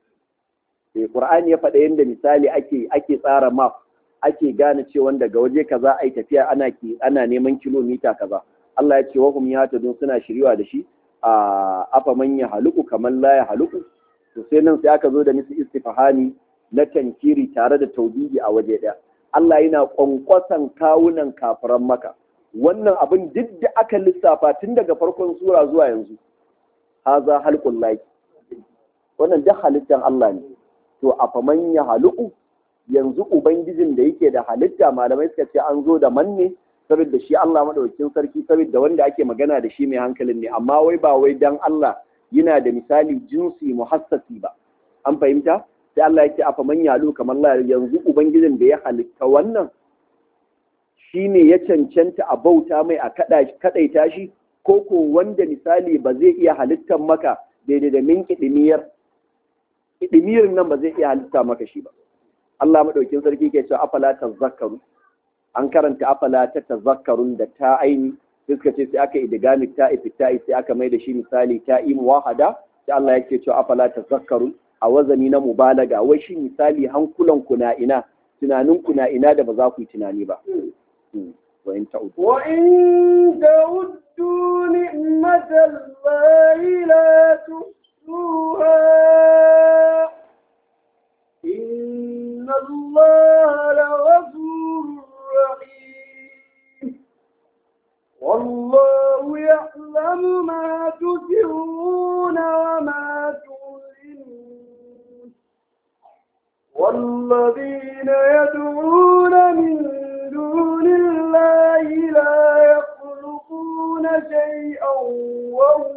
eh Qur'ani ya faɗa yanda misali ake ake tsara map ake gane cewa daga waje kaza ai tafiya ana ki ana neman kilomita kaza Allah ya ce wa hum yahtadun suna shiriwa da shi a afa man ya haluku kaman la ya haluku to sai nan sai aka zo da musu istifhani na tankiri tare da tauhidi a waje daya Allah yana kwankwasan kawunan kafiran maka wannan abin duk da aka lissafa tun daga farkon sura zuwa yanzu haza halqul lahi wannan duk halittar Allah ne. To a faman ya haluku, yanzu ubangijin da yake da halitta, malamai suka ce an zo da manne saboda shi Allah madaukakin sarki, saboda wanda ake magana da shi mai hankalin ne, amma wai ba wai dan Allah yana da misali jinsi muhassasi ba, an fahimta. Sai Allah yake afa man yalu kamar Allah, yanzu ubangijin da ya halitta wannan shine ya cancanta a bauta mai a kadaita shi, ko ko wanda misali ba zai iya halittar maka daidai da min kidimiyar kidimiyar nan ba zai iya halitta maka shi ba. Allah madaukin sarki ke cewa afala tazakkaru, an karanta afala ta tazakkarun da ta aini, suka ce sai aka idgami ta iftai sai aka mai da shi misali ta im wahada, sai Allah yake cewa afala tazakkarun a wazani na mubalaga, wai shi misali hankulan ku na ina, tunanin ku na ina da ba za ku yi tunani ba. wa in ta'udu wa in ta'uddu ni'matallahi la tuhsuha inna Allaha laghafurur rahim wallahu ya'lamu ma tusirruna wa ma tu'linun والذين يدعون من دون الله لا يخلقون شيئا وهم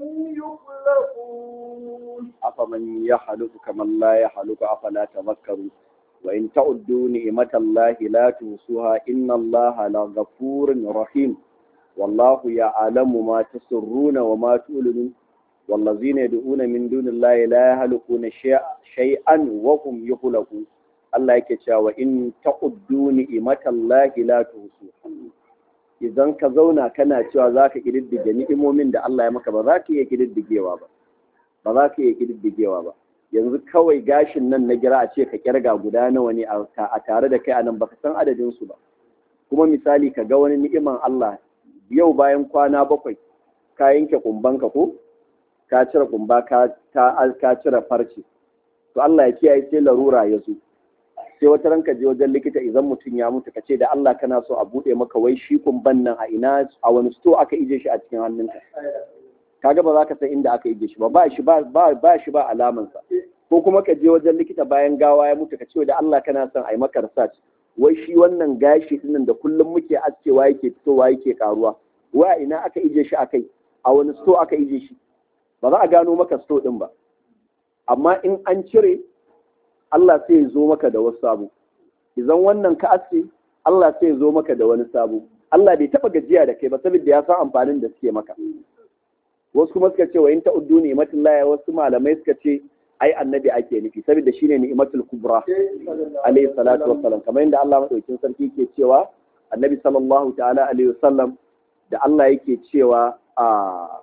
يخلقون أفمن يخلق كمن لا يخلق أفلا تذكرون وإن تعدوا نعمة الله لا تحصوها إن الله لغفور رحيم والله يعلم ما تسرون وما تعلنون والذين يدعون من دون الله لا يخلقون شيئا وهم يخلقون Allah yake cewa in ta'uddu ni'matallahi la tuhsuha, idan ka zauna kana cewa zaka kididdige ni'imomin da Allah ya maka ba za ka iya kididdigewa ba ba za ka iya kididdigewa ba yanzu kawai gashin nan na gira a ce ka kirga guda nawa ne a tare da kai anan baka san adadin su ba. Kuma misali ka ga wani ni'iman Allah yau bayan kwana bakwai ka yanke kumbanka ko ka cire kumba ka ka cire farce, to Allah ya kiyaye sai larura ya zo, sai wata ranka je wajen likita idan mutum ya mutu ka ce da Allah kana so a bude maka wai shi kumban nan a ina a wani sto aka ije shi a cikin hannunka, kaga ba za ka san inda aka ije shi ba ba shi ba ba shi ba alaman sa. Ko kuma ka je wajen likita bayan gawa ya mutu ka ce da Allah kana son a yi maka research wai shi wannan gashi dinnan da kullum muke askewa yake fitowa yake karuwa wai a ina aka ije shi akai, a wani sto aka ije shi, ba za a gano maka sto din ba. Amma in an cire Allah sai ya zo maka da wasu sabo, idan wannan ka aske Allah sai ya zo maka da wani sabo. Allah bai taba gajiya da kai ba saboda ya san amfanin da suke maka. Wasu kuma suka ce wa in ta'uddu ni'matullahi, wasu malamai suka ce ai annabi ake nufi saboda shine ni'matul kubra alayhi salatu wassalam, kamar yadda Allah madaukakin sarki ke cewa annabi sallallahu ta'ala alaihi wasallam da Allah yake cewa a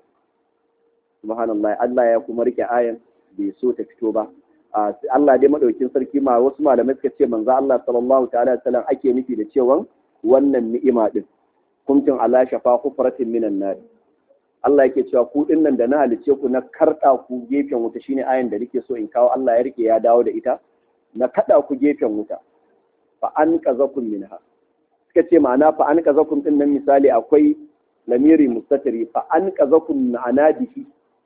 subhanallah, Allah ya kuma rike ayan bai so ta fito ba. Allah dai madaukin sarki ma wasu malamai suka ce manzo Allah sallallahu ta'ala alaihi wasallam ake nufi da cewa wannan ni'ima din kuntum ala shafa hufratin minan nar. Allah yake cewa ku din nan da na halice ku na karda ku gefen wuta, shine ayan da nake so in kawo, Allah ya rike ya dawo da ita, na kada ku gefen wuta fa an qazakum minha. Suka ce ma'ana fa an qazakum din nan misali akwai lamiri mustatiri, fa an qazakum ma'ana bihi,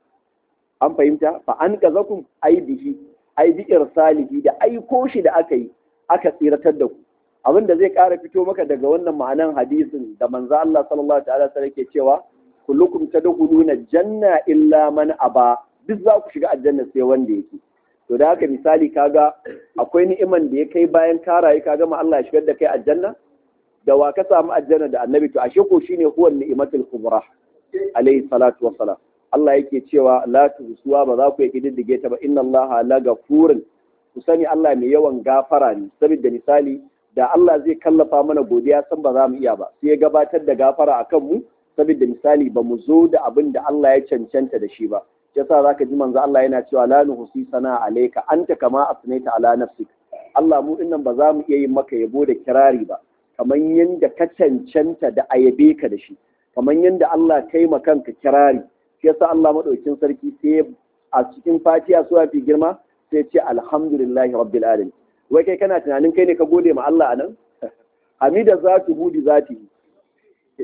an fahimta, fa an qazakum ai bihi ai bi irsalihi, da aiko shi da aka yi aka tsiratar da ku. Abin da zai ƙara fito maka daga wannan ma'anan hadisin da manzo Allah sallallahu ta'ala alaihi ke cewa kullukum tadkhuluna janna illa man aba, duk za ku shiga aljanna sai wanda yake. To da haka misali kaga akwai ni'iman da ya kai bayan ka rayu kaga ma Allah ya shigar da kai aljanna, da wa ka samu aljanna da annabi, to ashe ko shine huwa ni'matul kubra alaihi salatu wassalam. Allah yake cewa la tuhsuwa, ba za ku yi kididdige ta ba, inna Allaha la gafurun, ku sani Allah mai yawan gafara ne. Saboda misali da Allah zai kallafa mana godiya san ba za mu iya ba, sai ya gabatar da gafara akan mu, saboda misali ba mu zo da abin da Allah ya cancanta da shi ba. Yasa zaka ji manzo Allah yana cewa la nuhsi sana alayka anta kama asnaita ala nafsik. Allah mu dinnan ba za mu iya yin maka yabo da kirari ba kamar yanda ka cancanta da ayabe ka da shi, kamar yanda Allah kai ma kanka kirari. Shi yasa Allah madaukakin sarki sai a cikin Fatiha sura fi girma sai ce alhamdulillahi rabbil alamin. Wai kai kana tunanin kai ne ka gode ma Allah anan? Hamida zatu hudi zati.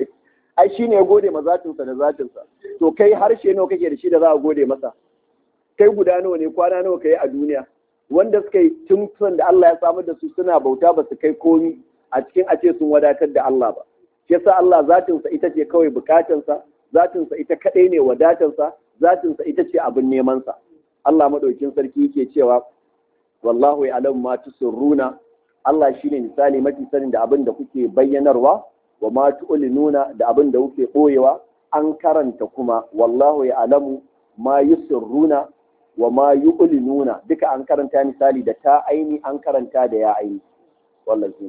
Ai shine ya gode ma zatin sa da zatin sa. To kai harshe nawa kake da shi da za a gode masa? kai guda nawa ne, kwana nawa kai a duniya? Wanda suka yi tun son da Allah ya samar da su suna bauta ba su kai komi a cikin a ce sun wadatar da Allah ba. Shi yasa Allah zatinsa ita ce kawai bukatansa, zatinsa ita kadai ne wadatansa, zatinsa ita ce abin nemansa. Allah madaukin sarki yake cewa wallahu ya'lamu ma tusirruna, Allah shine misali mafi sanin da abin da kuke bayyanarwa, wa ma tu'linuna da abin da kuke boyewa. An karanta kuma wallahu ya'lamu ma yusirruna wa ma yu'linuna, duka an karanta misali da ta aini, an karanta da ya aini. wallazina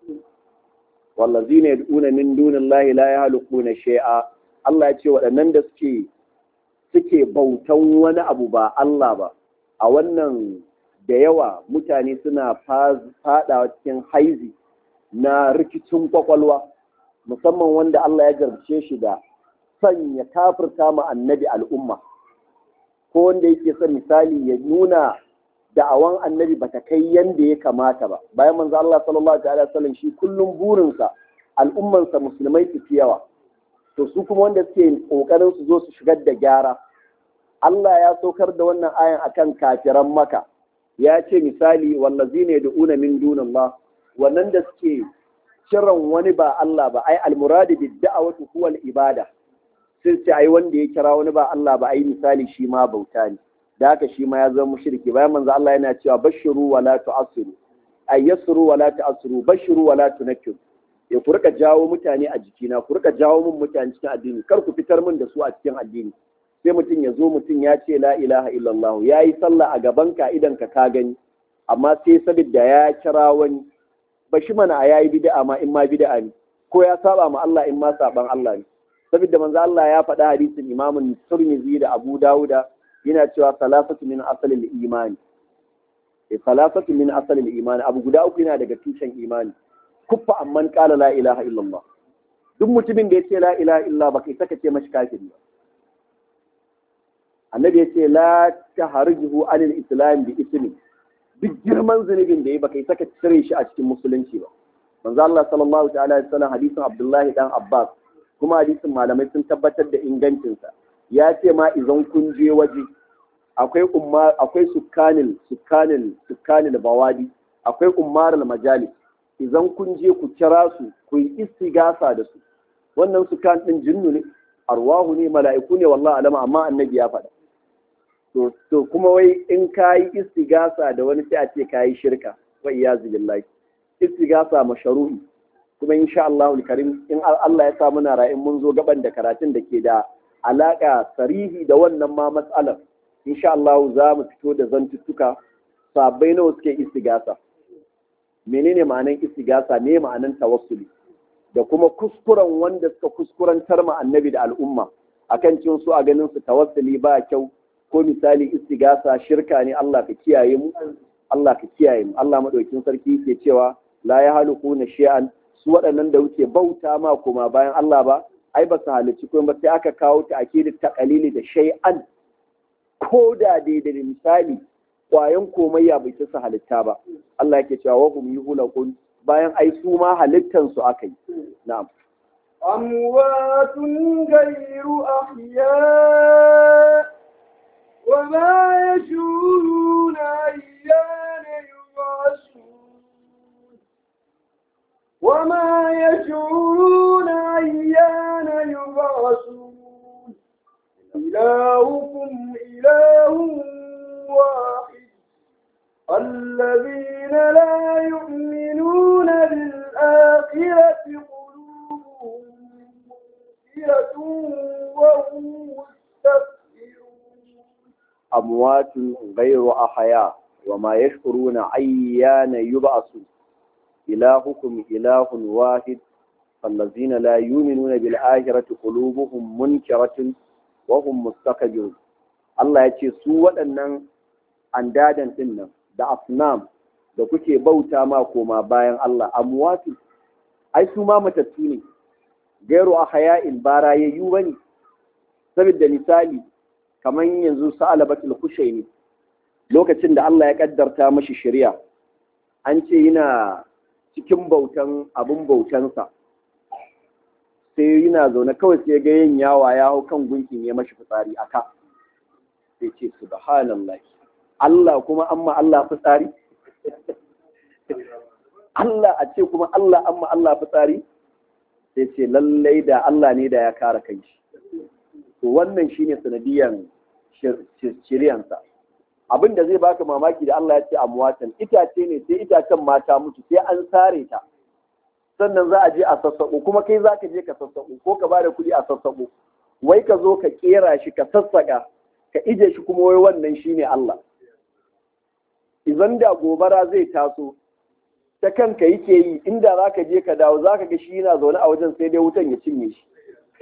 wallazina yad'una min dunillahi la yakhluquna shay'a. Allah ya ce waɗannan da suke suke bautan wani abu ba Allah ba, a wannan da yawa mutane suna fadawa cikin haizi na rikicin kwakwalwa, musamman wanda Allah ya jarabce shi da sanya kafirta ma annabi al'umma, ko wanda yake son misali ya nuna da'awan annabi bata kai yanda ya kamata ba. Bayan manzo Allah sallallahu alaihi wasallam shi kullum burinsa al'ummansa musulmai su fi yawa, to su kuma wanda suke kokarin su zo su shigar da gyara, Allah ya saukar da wannan ayan akan kafiran Maka. Ya ce misali wallazina yad'una min dunillah, wannan da suke kiran wani ba Allah ba, ai almuradi bid da'wati huwa al-ibada. Sai ce ai wanda ya kira wani ba Allah ba, ai misali shi ma bauta ne, da haka shi ma ya zama mushriki. Bayan manzo Allah yana cewa bashiru wa la tu'assiru, ay yasru wa la tu'assiru, bashiru wa la tunakkiru. Ya ku rika jawo mutane a jikina, ku rika jawo min mutane cikin addini, kar ku fitar min da su a cikin addini. Sai mutum ya zo, mutum ya ce la ilaha illallah, ya yi sallah a gaban ka idan ka ka gani, amma sai saboda ya kira wani, ba shi mana a yayi bid'a ma in ma bid'a ne, ko ya saba ma Allah in ma saban Allah ne. Saboda manzo Allah ya faɗa hadisin Imam Tirmidhi da Abu Dawuda, yana cewa salasatu min asalil imani. Eh salasatu min asalil imani, abu guda uku yana daga tushen imani. Kuffa amman qala la ilaha illallah. Duk mutumin da ya ce la ilaha illallah ba kai saka ce mashi kafiri ba. Annabi ya ce la taharjuhu anil islam bi ismi, duk girman zunubin da ya baka yi saka cire shi a cikin musulunci ba. Manzo Allah sallallahu ta'ala alaihi wasallam hadisin Abdullahi dan Abbas, kuma hadisin malamai sun tabbatar da ingancin sa. Ya ce ma idan kun je waje akwai umma akwai sukkanil sukkanil sukkanil bawadi, akwai ummarul majalis. Idan kun je ku kira su, ku yi istigasa da su. Wannan sukkan din jinnu ne, arwahu ne, mala'iku ne, wallahi alama, amma annabi ya faɗa. To, to kuma wai in ka yi istigasa da wani sai a ce ka yi shirka, wa iyazu billahi. Istigasa masharu'i, kuma insha Allah karim in Allah ya sa muna ra'in mun zo gaban da karatun da ke da alaka sarihi da wannan ma mas'alar, insha Allah za mu fito da zantuttuka sabai nawa suke istigasa, menene ma'anan istigasa, ne ma'anan tawassuli, da kuma kuskuren wanda suka kuskurantar ma annabi da al'umma akan cin su a ganin su tawassuli ba kyau, ko misali istigasa shirka ne. Allah ka kiyaye mu, Allah ka kiyaye mu. Allah madaukin sarki ke cewa la yahluquna shay'an, su waɗannan da wuce bauta ma kuma bayan Allah ba, ai ba su halicci kuma ba, sai aka kawo ta akidar taqalili da shay'an, ko da dai da misali kwayan komayya bai ta halitta ba. Allah yake cewa wa hum yuhlaqun, bayan ai su ma halittan su akai. Na'am. Amwatun ghayru ahya wa ma yashuruna ayyana yub'asun wa ma yashuruna ayyana yub'asun ilahukum ilahun واحد الذين لا يؤمنون بالآخرة قلوبهم منكرة وهم مستكبرون. أموات غير أحياء وما يشعرون أيان يبعثون إلهكم إله واحد الذين لا يؤمنون بالآخرة قلوبهم منكرة وهم مستكبرون. Allah ya ce su waɗannan andadan ɗin nan da asnam da kuke bauta ma koma bayan Allah, amwatu, ai su ma matattu ne, gairu a haya'in ba rayayyu ba ne. Saboda misali kamar yanzu Sa'alabatul Kushaini, lokacin da Allah ya ƙaddarta mashi shari'a, an ce yana cikin bautan abin bautansa, sai yana zaune kawai sai ga yin yawa ya hau kan gunkin ya mashi fitsari a ka. sai ce subhanallah, Allah kuma amma Allah fitsari Allah a ce kuma Allah amma Allah fitsari, sai ce lallai da Allah ne da ya kare kai shi. To wannan shine sanadiyan shiryansa. Abin da zai baka mamaki da Allah ya ce amwatan, itace ne sai itacen mata mutu sai an sare ta sannan za a je a sassaɓo, kuma kai za ka je ka sassaɓo ko ka bada kuɗi a sassaɓo, wai ka zo ka ƙera shi ka sassaƙa ka ije shi kuma wai wannan shine Allah. Idan da gobara zai taso ta kanka yake yi, inda za ka je ka dawo za ka ga shi yana zaune a wajen sai dai wutan ya cinye shi.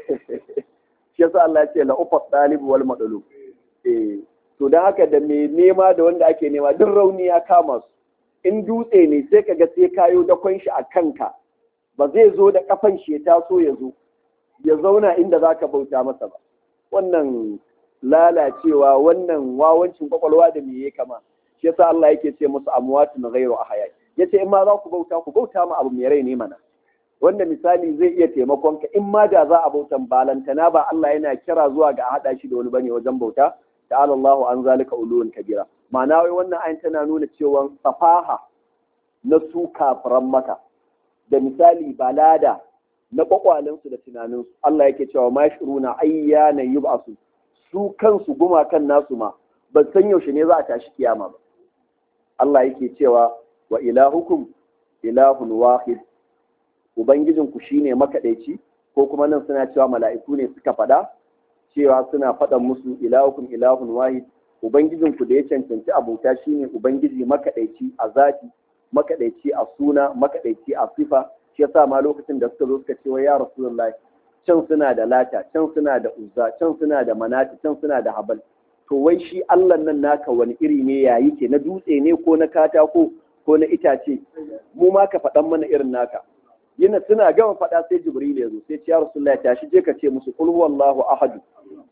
Shi yasa Allah ya ce la ufas dalib wal madlub. Eh to dan haka da mai nema da wanda ake nema duk rauni ya kama su. In dutse ne sai ka ga sai kayo dakon shi a kanka, ba zai zo da kafan shi ya taso ya zo ya zauna inda za ka bauta masa ba. Wannan lalacewa, wannan wawancin kwakwalwa da me ya kama. Shi yasa Allah yake ce musu amwatun ghayru ahya. Yace in ma za ku bauta ku bauta ma abu mai rai ne mana. Wanda misali zai iya taimakon ka in ma da za a bautan balantana ba Allah yana kira zuwa ga a hada shi da wani bane wajen bauta. Ta'ala Allahu an zalika uluwan kabira. Ma'ana wai wannan ayin tana nuna cewa safaha na su kafiran Maka da misali balada na kwakwalensu da tunaninsu. Allah yake cewa ma shuruna ayyana yub'asu. Su kansu gumakan nasu ma ban san yaushe ne za a tashi kiyama ba. Allah yake cewa wa ilahukum ilahun wahid, ubangijinku shine makaɗaici, ko kuma nan suna cewa mala'iku ne suka faɗa cewa suna faɗan musu ilahukum ilahun wahid, ubangijinku da ya cancanci abota shine ubangiji makaɗaici a zati, makaɗaici a suna, makaɗaici a sifa. Shi yasa ma lokacin da suka zo suka ce wa ya rasulullahi, can suna da lata, can suna da uzza, can suna da manati, can suna da habal. To wai shi Allah nan naka wani iri ne ya yi ke, na dutse ne ko na katako ko na itace? Mu ma ka faɗan mana irin naka. Yana suna gama faɗa sai Jibril ya zo sai ce ya rasulullahi tashi je ka ce musu qul huwallahu ahad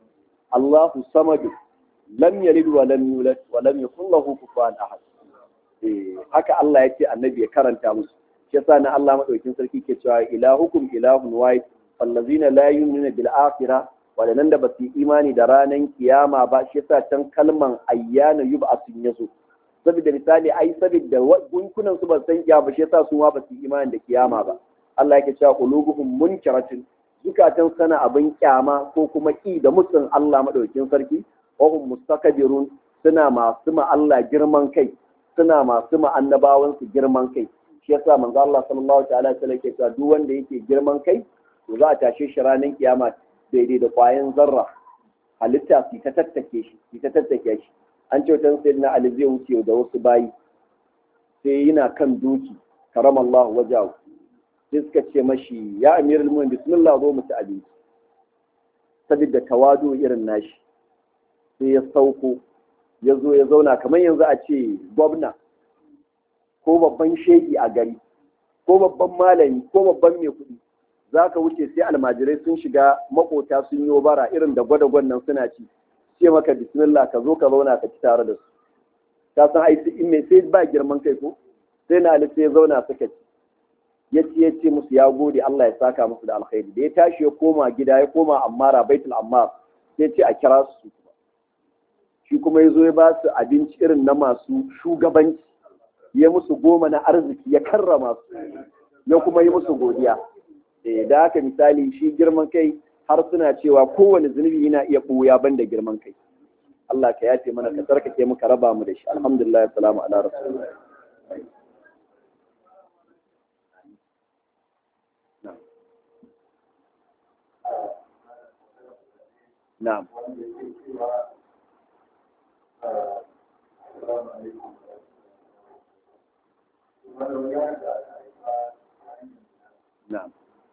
Allahu samad lam yalid wa lam yulad wa lam yakul lahu kufuwan ahad. Eh haka Allah ya ce annabi ya karanta musu. Shi yasa na Allah madaukin sarki ke cewa ilahukum ilahun wahid fallazina la yu'minuna bil akhirah, wadannan da basu imani da ranan kiyama ba. Shi yasa can kalman ayyana yub'asun yazo, saboda misali ai saboda gunkunan su ban san kiyama, shi yasa su ma basu imani da kiyama ba. Allah yake cewa qulubuhum munkaratin, zukatan sana abin kyama ko kuma ki da musun Allah madaukin sarki, wa hum mustakbirun, suna masu ma Allah girman kai, suna masu ma annabawan su girman kai. Shi yasa manzo Allah sallallahu ta'ala alaihi wasallam yake cewa duk wanda yake girman kai to za a tashe shi ranar kiyama daidai da kwayan zarra, halitta su ta tattake shi su ta tattake shi. An ce wata sayyidina Ali zai wuce da wasu bayi, sai yana kan doki karamallahu wajahu, sai suka ce mashi ya amirul mu'minin bismillah zo mu ci abinci, saboda tawadu irin nashi sai ya sauko ya zo ya zauna kamar yanzu a ce gwamna ko babban shegi a gari ko babban malami ko babban mai kuɗi, za ka wuce sai almajirai sun shiga makota sun yi bara irin da gwada-gwan nan suna ci, ce maka bismillah ka zo ka zauna ka ci tare da su. Ka san ai sai ba girman kai ko, sai na Ali sai ya zauna suka ci, ya ce ya ce musu ya gode Allah ya saka musu da alkhairi. Da ya tashi ya koma gida ya koma Ammara Baitul Ammar, sai ce a kira su, shi kuma ya zo ya ba su abinci irin na masu shugabanci, ya musu goma na arziki, ya karrama su, ya kuma yi musu godiya. Da haka misali shi girman kai har suna cewa kowane zunubi yana iya ɓuya banda girman kai. Allah ka yafe mana, ka tsarkake mu, ka raba mu da shi. Alhamdulillah, salamu ala rasulillah. Na'am. Na'am.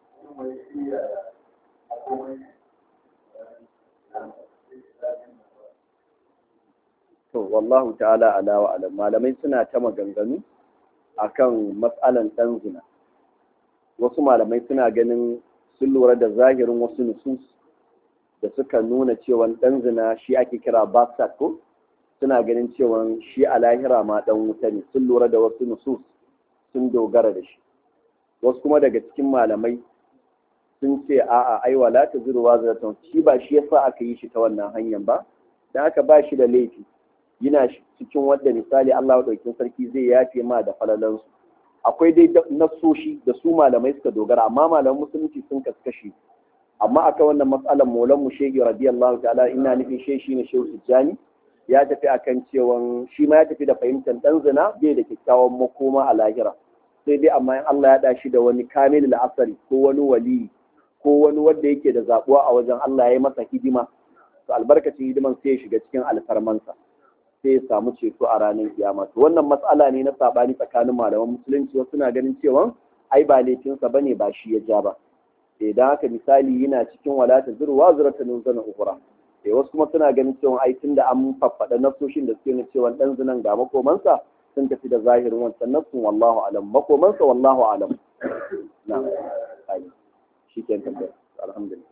To wallahu ta'ala ala wa alam. Malamai suna ta maganganu akan matsalan ɗan zina. Wasu malamai suna ganin sun lura da zahirin wasu nusus da suka nuna cewa ɗan zina shi ake kira bastard ko, suna ganin cewa shi a lahira ma ɗan wuta ne. Sun lura da wasu nusus sun dogara da shi. Wasu kuma daga cikin malamai sun ce a'a ai wala ta zuru wazratun, shi ba shi yasa aka yi shi ta wannan hanyar ba, da haka ba shi da laifi yana cikin wanda misali Allah ɗaukin sarki zai yafe ma da falalansu. Akwai dai nassoshi da su malamai suka dogara, amma malaman musulunci sun kaskashi. Amma aka wannan matsalar maulan mu shegi radiyallahu ta'ala ina nufin shi shine shehu tijjani ya tafi akan cewa shi ma ya tafi da fahimtar dan zina bai da kyakkyawan makoma a lahira, sai dai amma in Allah ya da shi da wani kamilul asari ko wani wali ko wani wanda yake da zabuwa a wajen Allah ya yi masa hidima, to albarkacin hidiman sai ya shiga cikin alfarmansa sai ya samu ceto a ranar kiyama. To wannan matsala ne na sabani tsakanin malaman musulunci, wasu na ganin cewa ai ba laifinsa bane, ba shi ya ja ba. Idan haka misali yana cikin walata zurwa zurata nuzana ukura, sai wasu kuma suna ganin cewa ai tunda an faffada nasoshin da suke nuna cewa dan zinan ga makomansa sun tafi da zahirin wancan nasun, wallahu alam, makomansa wallahu alam. Na ai shikenan tambaya, alhamdulillah.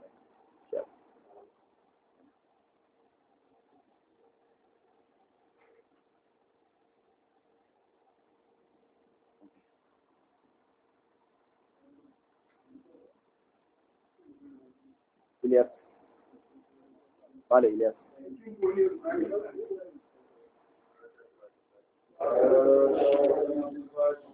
إلياس قال إلياس